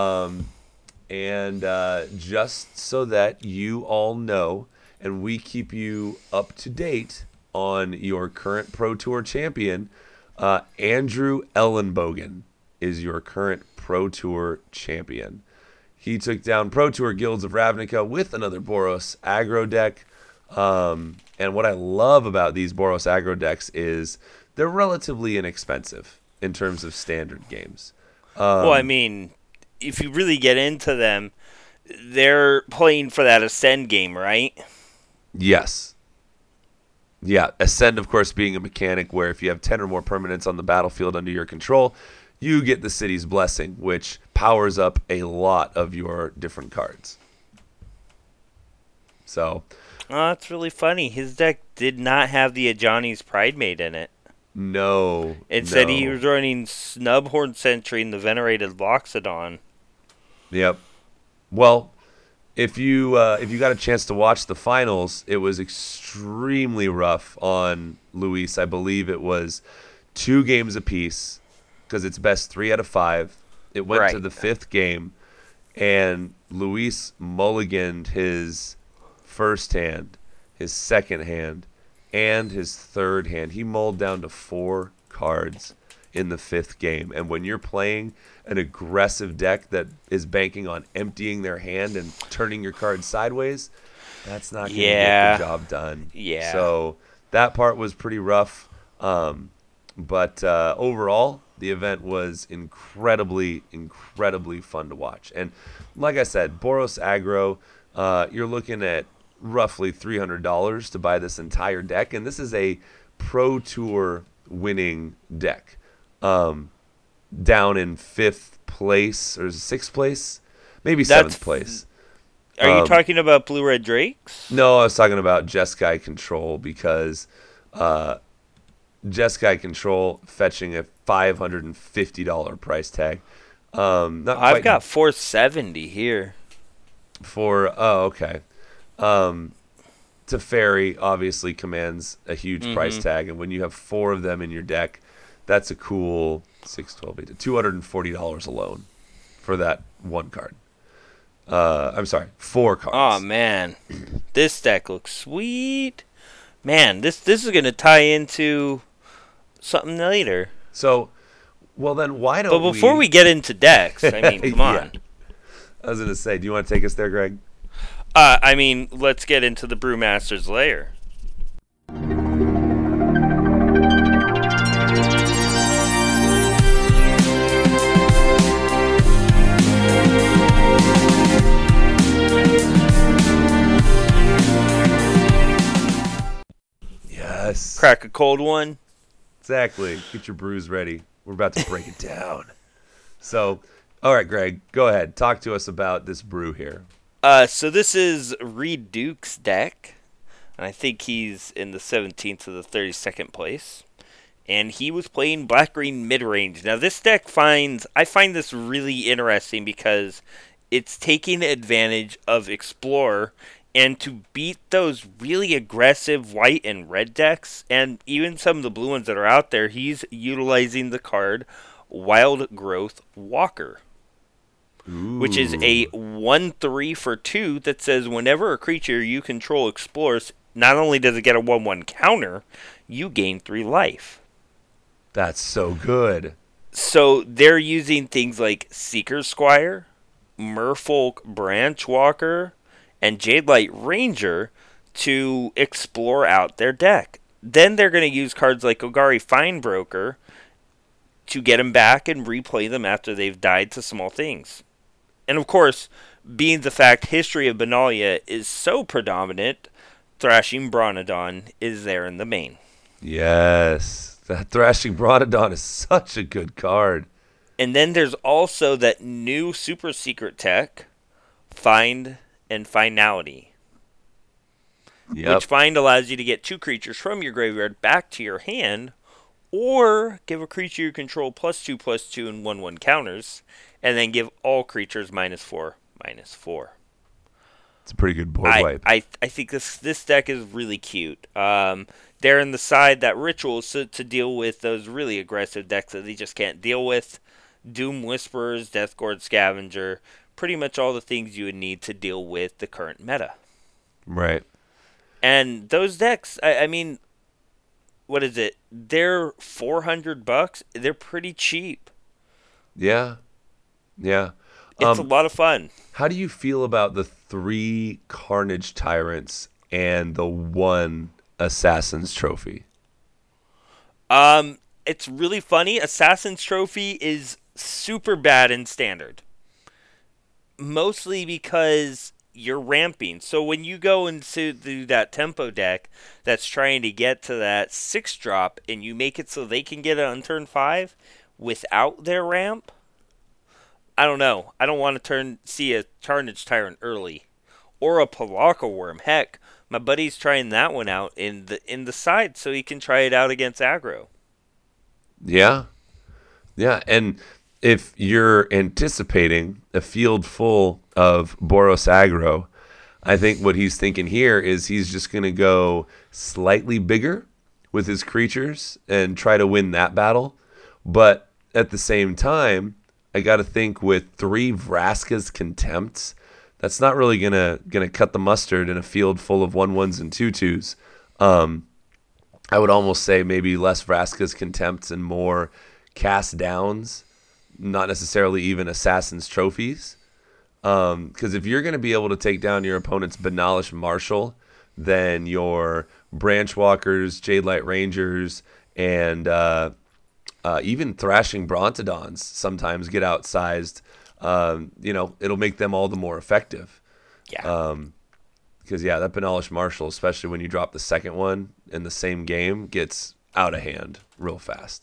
And just so that you all know, and we keep you up to date on your current Pro Tour champion, Andrew Ellenbogen is your current Pro Tour champion. He took down Pro Tour Guilds of Ravnica with another Boros aggro deck. And what I love about these Boros aggro decks is they're relatively inexpensive in terms of standard games. Well, I mean, if you really get into them, they're playing for that Ascend game, right? Yes. Yeah, Ascend, of course, being a mechanic where if you have 10 or more permanents on the battlefield under your control, you get the City's Blessing, which powers up a lot of your different cards. So, oh, that's really funny. His deck did not have the Ajani's Pridemate in it. No. Instead, he was running Snubhorn Sentry and the Venerated Loxodon. Yep. Well, if you got a chance to watch the finals, it was extremely rough on Luis. I believe it was 2 games apiece because it's best 3 out of 5. It went to the 5th game, and Luis mulliganed his first hand, his second hand, and his third hand. He mulled down to 4 cards in the 5th game. And when you're playing an aggressive deck that is banking on emptying their hand and turning your cards sideways, that's not going to get the job done. Yeah. So that part was pretty rough. But overall, the event was incredibly fun to watch. And like I said, Boros Aggro, you're looking at roughly $300 to buy this entire deck. And this is a Pro Tour winning deck. Down in 5th place, or 6th place? Maybe 7th place. Are you talking about Blue Red Drakes? No, I was talking about Jeskai Control because Jeskai Control fetching a $550 price tag. I've got $470 here. Okay. Teferi obviously commands a huge price tag, and when you have 4 of them in your deck, that's a cool 6, 12, 8, $240 alone for that 1 card. I'm sorry, 4 cards. Oh man, this deck looks sweet. Man, this is gonna tie into something later. So, well then, why don't? But before we get into decks, I mean, come on. I was gonna say, do you want to take us there, Greg? I mean, let's get into the Brewmaster's Lair. Yes. Crack a cold one. Exactly. Get your brews ready. We're about to break it down. So, all right, Greg, go ahead. Talk to us about this brew here. So this is Reed Duke's deck, and I think he's in the 17th to the 32nd place. And he was playing black-green mid-range. Now this deck I find this really interesting because it's taking advantage of Explorer, and to beat those really aggressive white and red decks, and even some of the blue ones that are out there, he's utilizing the card Wild Growth Walker. Ooh. Which is a 1/3 for 2 that says whenever a creature you control explores, not only does it get a 1/1 counter, you gain 3 life. That's so good. So they're using things like Seeker's Squire, Merfolk Branchwalker, and Jadelight Ranger to explore out their deck. Then they're going to use cards like Ogari Finebroker to get them back and replay them after they've died to small things. And of course, being the fact History of Benalia is so predominant, Thrashing Bronodon is there in the main. Yes. That Thrashing Bronodon is such a good card. And then there's also that new super secret tech, Find and Finality. Yep. Which Find allows you to get 2 creatures from your graveyard back to your hand, or give a creature you control +2/+2 and 1/1 counters, and then give all creatures -4/-4. It's a pretty good board wipe. I think this deck is really cute. They're in the side that rituals to deal with those really aggressive decks that they just can't deal with. Doom Whisperers, Deathgord Scavenger, pretty much all the things you would need to deal with the current meta. Right. And those decks, I mean, what is it? They're $400. They're pretty cheap. Yeah. Yeah. It's a lot of fun. How do you feel about the 3 Carnage Tyrants and the 1 Assassin's Trophy? It's really funny. Assassin's Trophy is super bad in Standard. Mostly because you're ramping. So when you go into that tempo deck that's trying to get to that 6-drop and you make it so they can get it on turn 5 without their ramp, I don't know. I don't want to see a Carnage Tyrant early. Or a Pelakka Worm. Heck, my buddy's trying that one out in the side so he can try it out against aggro. Yeah. Yeah, and if you're anticipating a field full of Boros aggro, I think what he's thinking here is he's just going to go slightly bigger with his creatures and try to win that battle. But at the same time, I got to think with 3 Vraska's Contempts, that's not really gonna cut the mustard in a field full of 1/1s and 2/2s. I would almost say maybe less Vraska's Contempts and more Cast Downs, not necessarily even Assassin's Trophies. Because if you're going to be able to take down your opponent's Benalish Marshal, then your Branchwalkers, Jadelight Rangers, and even Thrashing Brontodons sometimes get outsized. It'll make them all the more effective. Yeah. Because, that Benalish Marshal, especially when you drop the second one in the same game, gets out of hand real fast.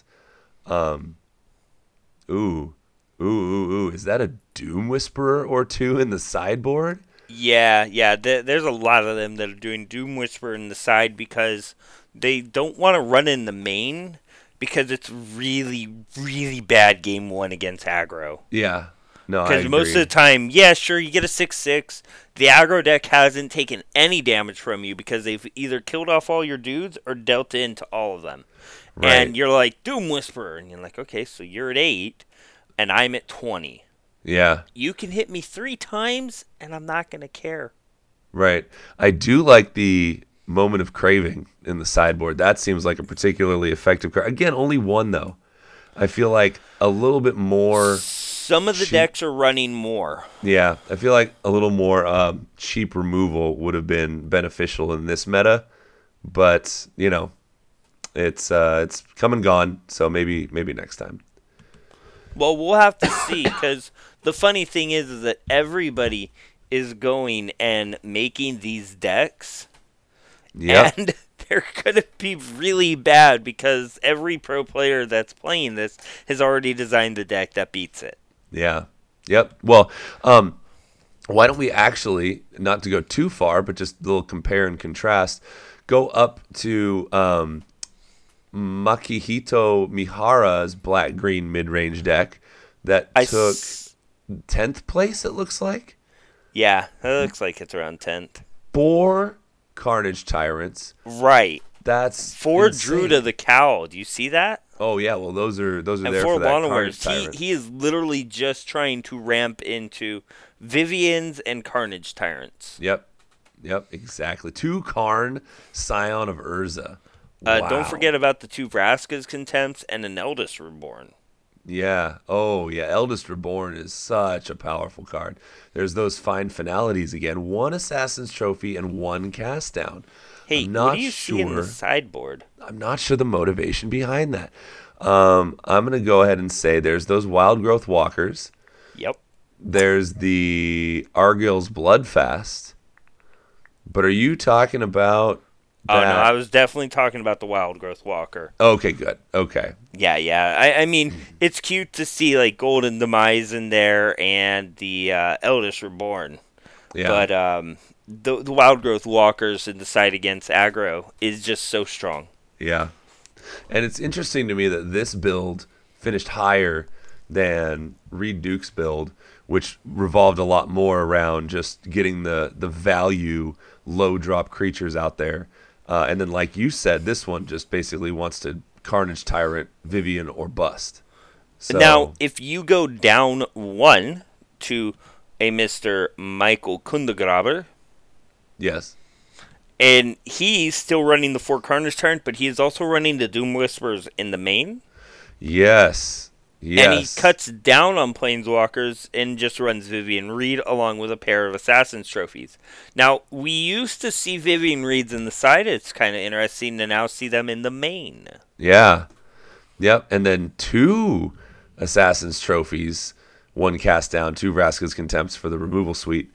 Ooh. Is that a Doom Whisperer or 2 in the sideboard? Yeah. There's a lot of them that are doing Doom Whisperer in the side because they don't want to run in the main because it's really, really bad game 1 against aggro. Yeah. No, I Because agree. most of the time, yeah, sure, you get a 6/6. The aggro deck hasn't taken any damage from you because they've either killed off all your dudes or dealt into all of them. Right. And you're like, Doom Whisperer. And you're like, okay, so you're at 8, and I'm at 20. Yeah. You can hit me 3 times, and I'm not going to care. Right. I do like the Moment of Craving in the sideboard. That seems like a particularly effective card. Again, only 1, though. I feel like a little bit more... Some of the decks are running more. Yeah, I feel like a little more cheap removal would have been beneficial in this meta, but it's come and gone. So maybe next time. Well, we'll have to see because the funny thing is that everybody is going and making these decks, Yep. and they're going to be really bad because every pro player that's playing this has already designed the deck that beats it. Yeah. Yep. Well, why don't we actually, not to go too far, but just a little compare and contrast, go up to Makihito Mihara's black-green mid-range deck that took 10th place, it looks like. Yeah, it looks like it's around 10th. 4 Carnage Tyrants. Right. That's 4 insane. Druid of the Cowl. Do you see that? Oh yeah, well those are and there 4 for that Carnage Lawnmowers. Tyrant. He is literally just trying to ramp into Vivians and Carnage Tyrants. Yep, exactly. 2 Karn, Scion of Urza. Wow. Don't forget about the 2 Vraska's Contempts and an Eldest Reborn. Yeah. Oh, yeah. Eldest Reborn is such a powerful card. There's those fine finalities again. 1 Assassin's Trophy and 1 Cast Down. Hey, what do you see in the sideboard? I'm not sure the motivation behind that. I'm going to go ahead and say there's those Wild Growth Walkers. Yep. There's the Argyl's Bloodfast. But are you talking about that? Oh, no, I was definitely talking about the Wild Growth Walker. Okay, good. Okay. Yeah. I mean, it's cute to see, like, Golden Demise in there and the Eldest Reborn. Yeah. But the Wild Growth Walkers in the side against aggro is just so strong. Yeah. And it's interesting to me that this build finished higher than Reed Duke's build, which revolved a lot more around just getting the value low drop creatures out there. And then, like you said, this one just basically wants to Carnage Tyrant, Vivian, or bust. So, now, if you go down 1 to a Mr. Michael Kundegraber, yes, and he's still running the 4 Carnage Tyrant, but he is also running the Doom Whisperers in the main. Yes. And he cuts down on Planeswalkers and just runs Vivian Reed along with a pair of Assassin's Trophies. Now, we used to see Vivian Reeds in the side. It's kind of interesting to now see them in the main. Yeah. Yep. And then 2 Assassin's Trophies, 1 Cast Down, 2 Vraska's Contempts for the removal suite.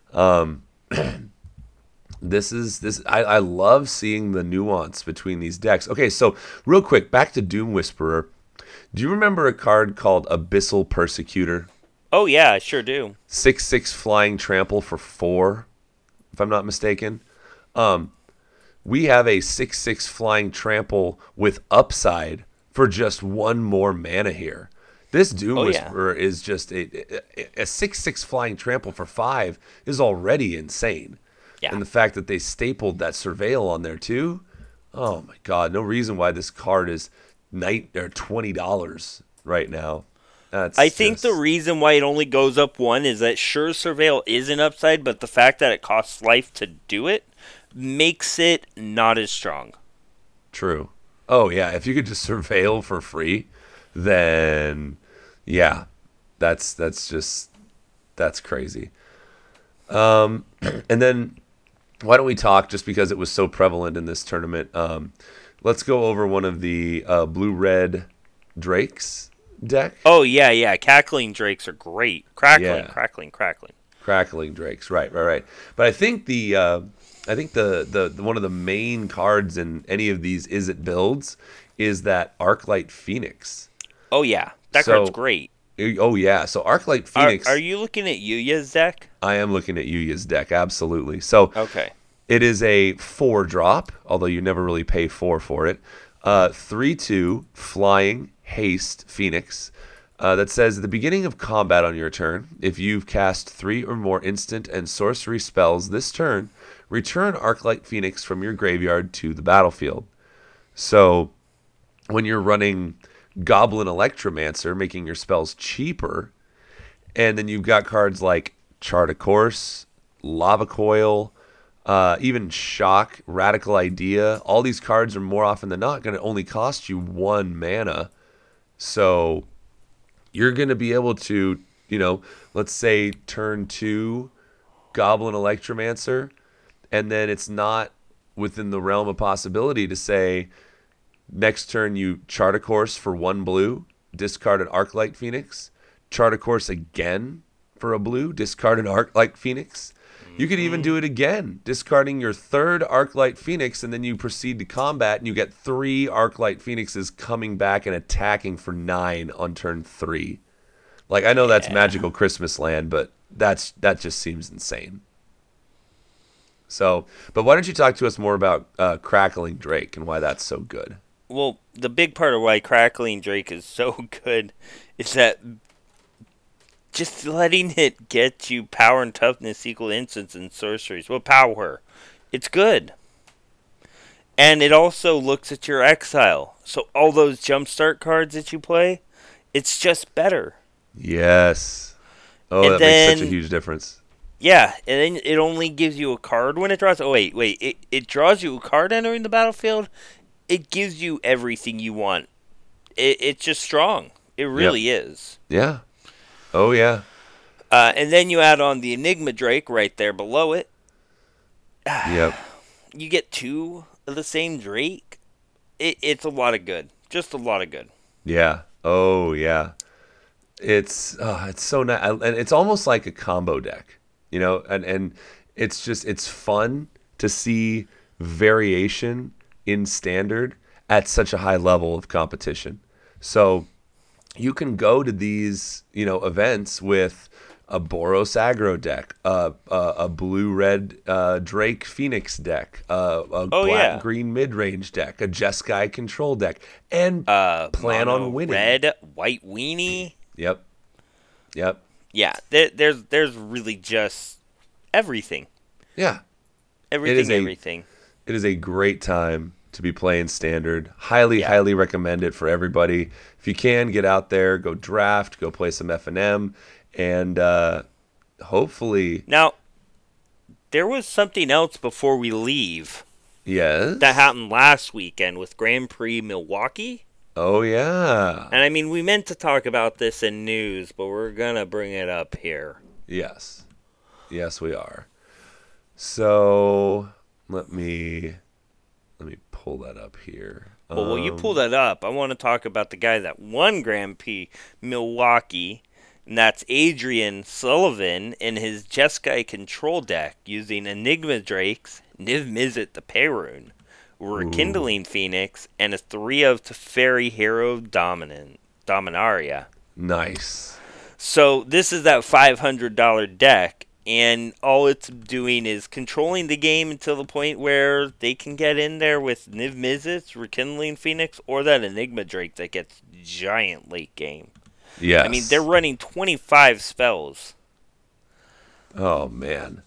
I love seeing the nuance between these decks. Okay, so real quick, back to Doom Whisperer. Do you remember a card called Abyssal Persecutor? Oh, yeah, I sure do. 6/6 flying trample for 4, if I'm not mistaken. We have a 6/6 flying trample with upside for just 1 more mana here. This Doom Whisperer is just a 6/6 flying trample for 5 is already insane. Yeah. And the fact that they stapled that Surveil on there too, oh my God, no reason why this card is $20 right now. I think the reason why it only goes up 1 is that sure, Surveil is an upside, but the fact that it costs life to do it makes it not as strong. True. Oh yeah, if you could just Surveil for free, then yeah, that's crazy. And then why don't we talk, just because it was so prevalent in this tournament, let's go over one of the blue-red Drakes deck. Oh, yeah. Cackling Drakes are great. Crackling. Crackling Drakes, right. But I think the one of the main cards in any of these Izzet builds is that Arclight Phoenix. Oh, yeah. That card's great. Oh, yeah. So Arclight Phoenix. Are you looking at Yuya's deck? I am looking at Yuya's deck, absolutely. So okay. It is a 4-drop, although you never really pay 4 for it. 3/2 flying haste Phoenix that says at the beginning of combat on your turn, if you've cast 3 or more instant and sorcery spells this turn, return Arclight Phoenix from your graveyard to the battlefield. So when you're running Goblin Electromancer, making your spells cheaper, and then you've got cards like Chart a Course, Lava Coil, even Shock, Radical Idea. All these cards are more often than not going to only cost you 1 mana. So you're going to be able to, let's say turn 2 Goblin Electromancer, and then it's not within the realm of possibility to say next turn you Chart a Course for 1 blue, discard an Arclight Phoenix, Chart a Course again for a blue, discard an Arclight Phoenix. You could even do it again, discarding your third Arclight Phoenix, and then you proceed to combat, and you get 3 Arclight Phoenixes coming back and attacking for 9 on turn 3. Like, I know that's Magical Christmas Land, but that just seems insane. So, but why don't you talk to us more about Crackling Drake and why that's so good? Well, the big part of why Crackling Drake is so good is that just letting it get you power and toughness equal instants and sorceries. Well, power. It's good. And it also looks at your exile. So all those jumpstart cards that you play, it's just better. Yes. Oh, And that then, makes such a huge difference. Yeah, and then it only gives you a card when it draws. Oh, wait. It draws you a card entering the battlefield. It gives you everything you want. It's just strong. It really is. Yeah. Oh, yeah. And then you add on the Enigma Drake right there below it. Yep. You get 2 of the same Drake. It's a lot of good. Just a lot of good. Yeah. Oh, yeah. It's so nice. And it's almost like a combo deck, you know? And it's fun to see variation in Standard at such a high level of competition. So you can go to these, events with a Boros aggro deck, a blue-red Drake Phoenix deck, a black-green mid-range deck, a Jeskai control deck, and plan on winning. Red, white weenie. Yep. Yeah, there's really just everything. Yeah. Everything. It is a great time to be playing Standard. Highly recommend it for everybody. If you can, get out there, go draft, go play some F&M, and hopefully... Now, there was something else before we leave. Yes? That happened last weekend with Grand Prix Milwaukee. Oh, yeah. And I mean, we meant to talk about this in news, but we're going to bring it up here. Yes. Yes, we are. So, let me pull that up here. Well, while you pull that up, I want to talk about the guy that won Grand Prix Milwaukee, and that's Adrian Sullivan in his Jeskai control deck using Enigma Drakes, Niv Mizzet the Perun, Rekindling Phoenix, and a 3 of Teferi Hero Dominaria. Nice. So this is that $500 deck, and all it's doing is controlling the game until the point where they can get in there with Niv Mizzet, Rekindling Phoenix, or that Enigma Drake that gets giant late game. Yes. I mean, they're running 25 spells. Oh, man.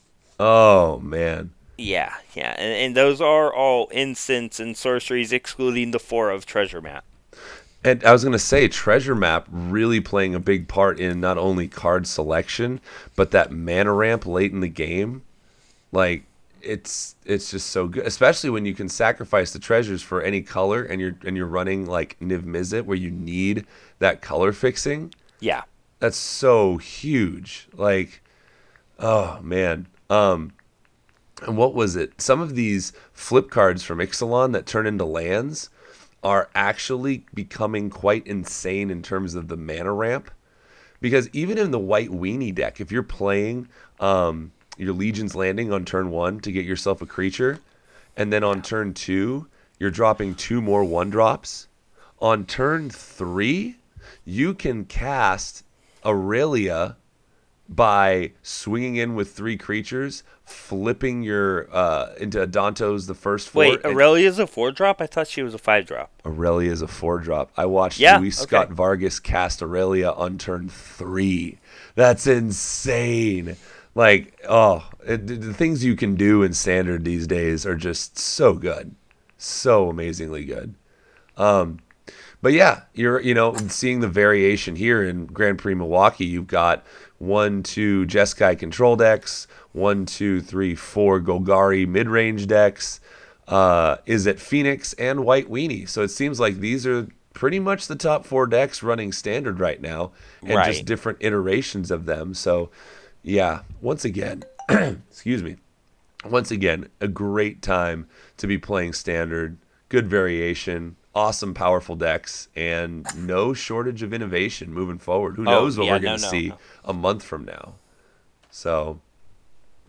Yeah. And those are all instants and sorceries, excluding the 4 of Treasure Map. And I was going to say, Treasure Map really playing a big part in not only card selection, but that mana ramp late in the game. Like, it's just so good, especially when you can sacrifice the treasures for any color, and you're running like Niv Mizzet, where you need that color fixing. Yeah. That's so huge. Like, oh, man. And what was it? Some of these flip cards from Ixalan that turn into lands are actually becoming quite insane in terms of the mana ramp. Because even in the white weenie deck, if you're playing your Legion's Landing on turn 1 to get yourself a creature, and then on turn 2, you're dropping 2 more 1-drops. On turn 3, you can cast Aurelia by swinging in with 3 creatures, flipping your into Adantos the first 4. Wait, Aurelia's a 4-drop? I thought she was a 5-drop. Aurelia is a 4-drop. I watched Luis Scott Vargas cast Aurelia on turn 3. That's insane. Like, the things you can do in Standard these days are just so good. So amazingly good. But yeah, you're seeing the variation here in Grand Prix Milwaukee. You've got 1, 2 Jeskai control decks, 1, 2, 3, 4 Golgari mid-range decks. Is it Phoenix and White Weenie? So it seems like these are pretty much the top 4 decks running Standard right now, and just different iterations of them. So yeah, once again, excuse me. Once again, a great time to be playing Standard. Good variation. Awesome, powerful decks, and no shortage of innovation moving forward. Who knows what we're going to see a month from now? So,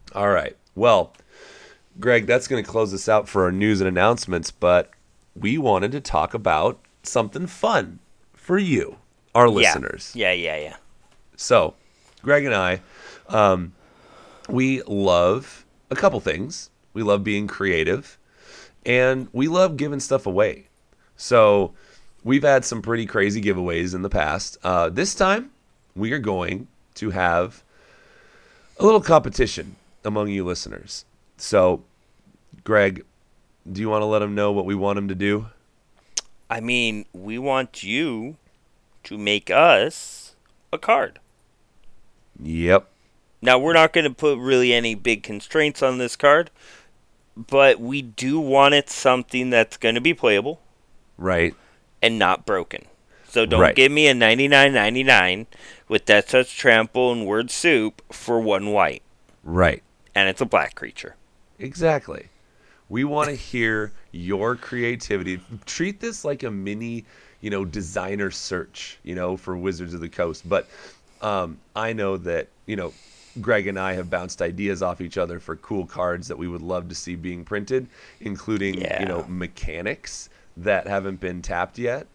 All right. Well, Greg, that's going to close us out for our news and announcements, but we wanted to talk about something fun for you, our Yeah. listeners. Yeah. So, Greg and I, we love a couple things. We love being creative, and we love giving stuff away. So, we've had some pretty crazy giveaways in the past. This time, we are going to have a little competition among you listeners. So, Greg, do you want to let them know what we want them to do? I mean, we want you to make us a card. Yep. Now, we're not going to put really any big constraints on this card, but we do want it something that's going to be playable Right. and not broken. So don't Right. give me a 99.99 with Death Touch Trample and Word Soup for 1 white. Right. And it's a black creature. Exactly. We want to hear your creativity. Treat this like a mini, designer search, for Wizards of the Coast. But I know that, Greg and I have bounced ideas off each other for cool cards that we would love to see being printed, including, Yeah. mechanics that haven't been tapped yet.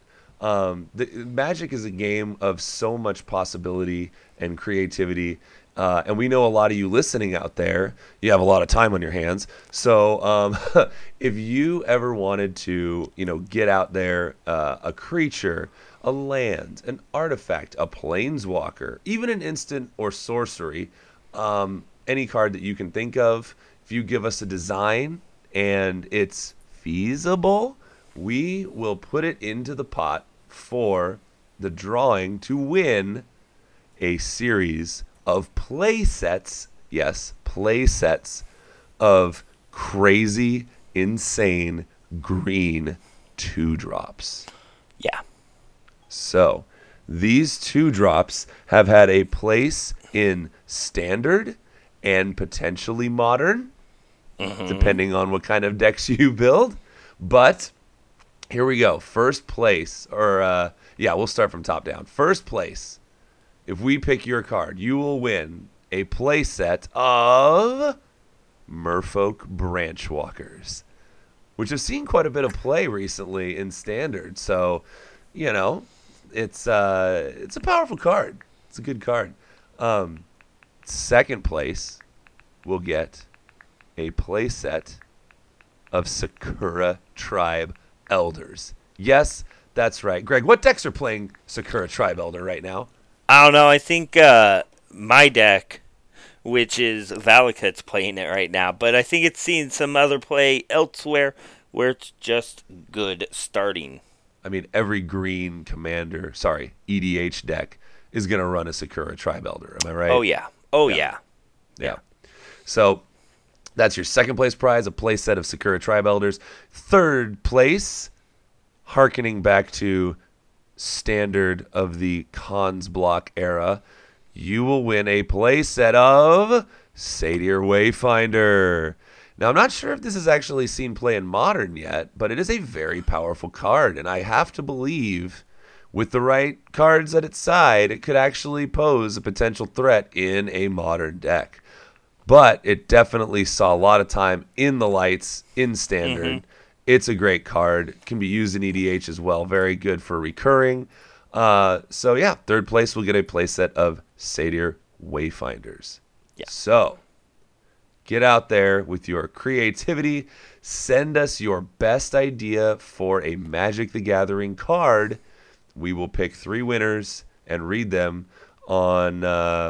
Magic is a game of so much possibility and creativity. And we know a lot of you listening out there, you have a lot of time on your hands. So if you ever wanted to, get out there a creature, a land, an artifact, a planeswalker, even an instant or sorcery, any card that you can think of, if you give us a design and it's feasible, we will put it into the pot for the drawing to win a series of play sets. Yes, play sets of crazy, insane green 2-drops. Yeah. So these 2-drops have had a place in standard and potentially modern, depending on what kind of decks you build. But here we go. First place, we'll start from top down. First place, if we pick your card, you will win a playset of Merfolk Branchwalkers, which have seen quite a bit of play recently in Standard. So, it's a powerful card. It's a good card. Second place, we'll get a playset of Sakura Tribe Elders. Yes, that's right. Greg, what decks are playing Sakura Tribe Elder right now? I don't know. I think my deck, which is Valakut's playing it right now, but I think it's seeing some other play elsewhere where it's just good starting. I mean, every green commander, EDH deck is going to run a Sakura Tribe Elder. Am I right? Oh, yeah. Yeah. So that's your second place prize, a play set of Sakura Tribe Elders. Third place, hearkening back to Standard of the Khans block era, you will win a play set of Satyr Wayfinder. Now, I'm not sure if this has actually seen play in Modern yet, but it is a very powerful card, and I have to believe with the right cards at its side, it could actually pose a potential threat in a Modern deck. But it definitely saw a lot of time in the lights, in Standard. It's a great card. Can be used in EDH as well. Very good for recurring. Third place will get a playset of Satyr Wayfinders. Yeah. So, get out there with your creativity. Send us your best idea for a Magic the Gathering card. We will pick 3 winners and read them on...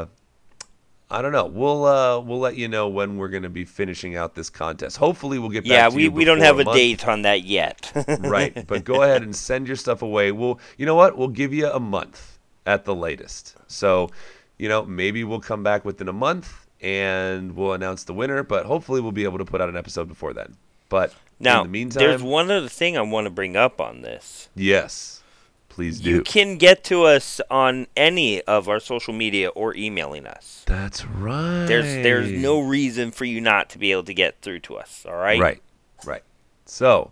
I don't know. We'll let you know when we're going to be finishing out this contest. Hopefully, we'll get back to you. Yeah, we don't have a month. date on that yet. Right, but go ahead and send your stuff away. You know what? We'll give you a month at the latest. So, maybe we'll come back within a month and we'll announce the winner. But hopefully, we'll be able to put out an episode before then. But now, in the meantime, there's one other thing I want to bring up on this. Yes. Please do. You can get to us on any of our social media or emailing us. That's right. There's no reason for you not to be able to get through to us, all right? Right. So,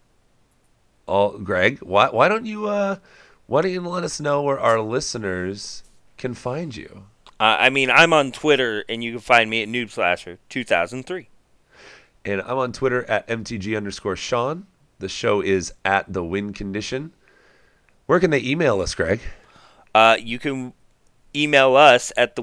Greg, why don't you let us know where our listeners can find you? I'm on Twitter, and you can find me at NoobSlasher2003. And I'm on Twitter at MTG_Sean. The show is at The Win Condition. Where can they email us, Greg? You can email us at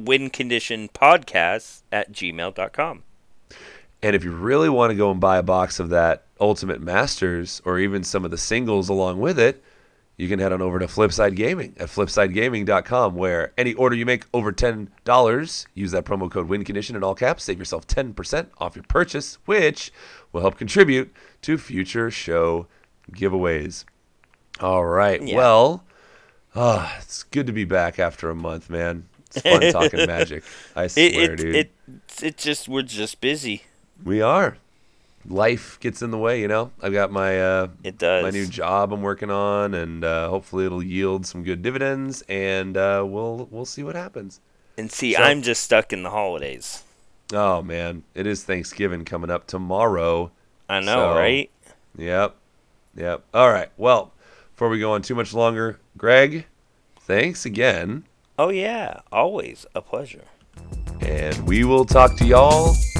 thewinconditionpodcast@gmail.com. And if you really want to go and buy a box of that Ultimate Masters or even some of the singles along with it, you can head on over to Flipside Gaming at flipsidegaming.com, where any order you make over $10, use that promo code WINCONDITION in all caps, save yourself 10% off your purchase, which will help contribute to future show giveaways. All right. Yeah. Well, it's good to be back after a month, man. It's fun talking Magic. I swear, dude. We're just busy. We are. Life gets in the way, you know. I've got my my new job I'm working on, and hopefully it'll yield some good dividends, and we'll see what happens. And see, so, I'm just stuck in the holidays. Oh man, it is Thanksgiving coming up tomorrow. I know, right? Yep. All right. Well, before we go on too much longer, Greg, thanks again. Oh yeah, always a pleasure. And we will talk to y'all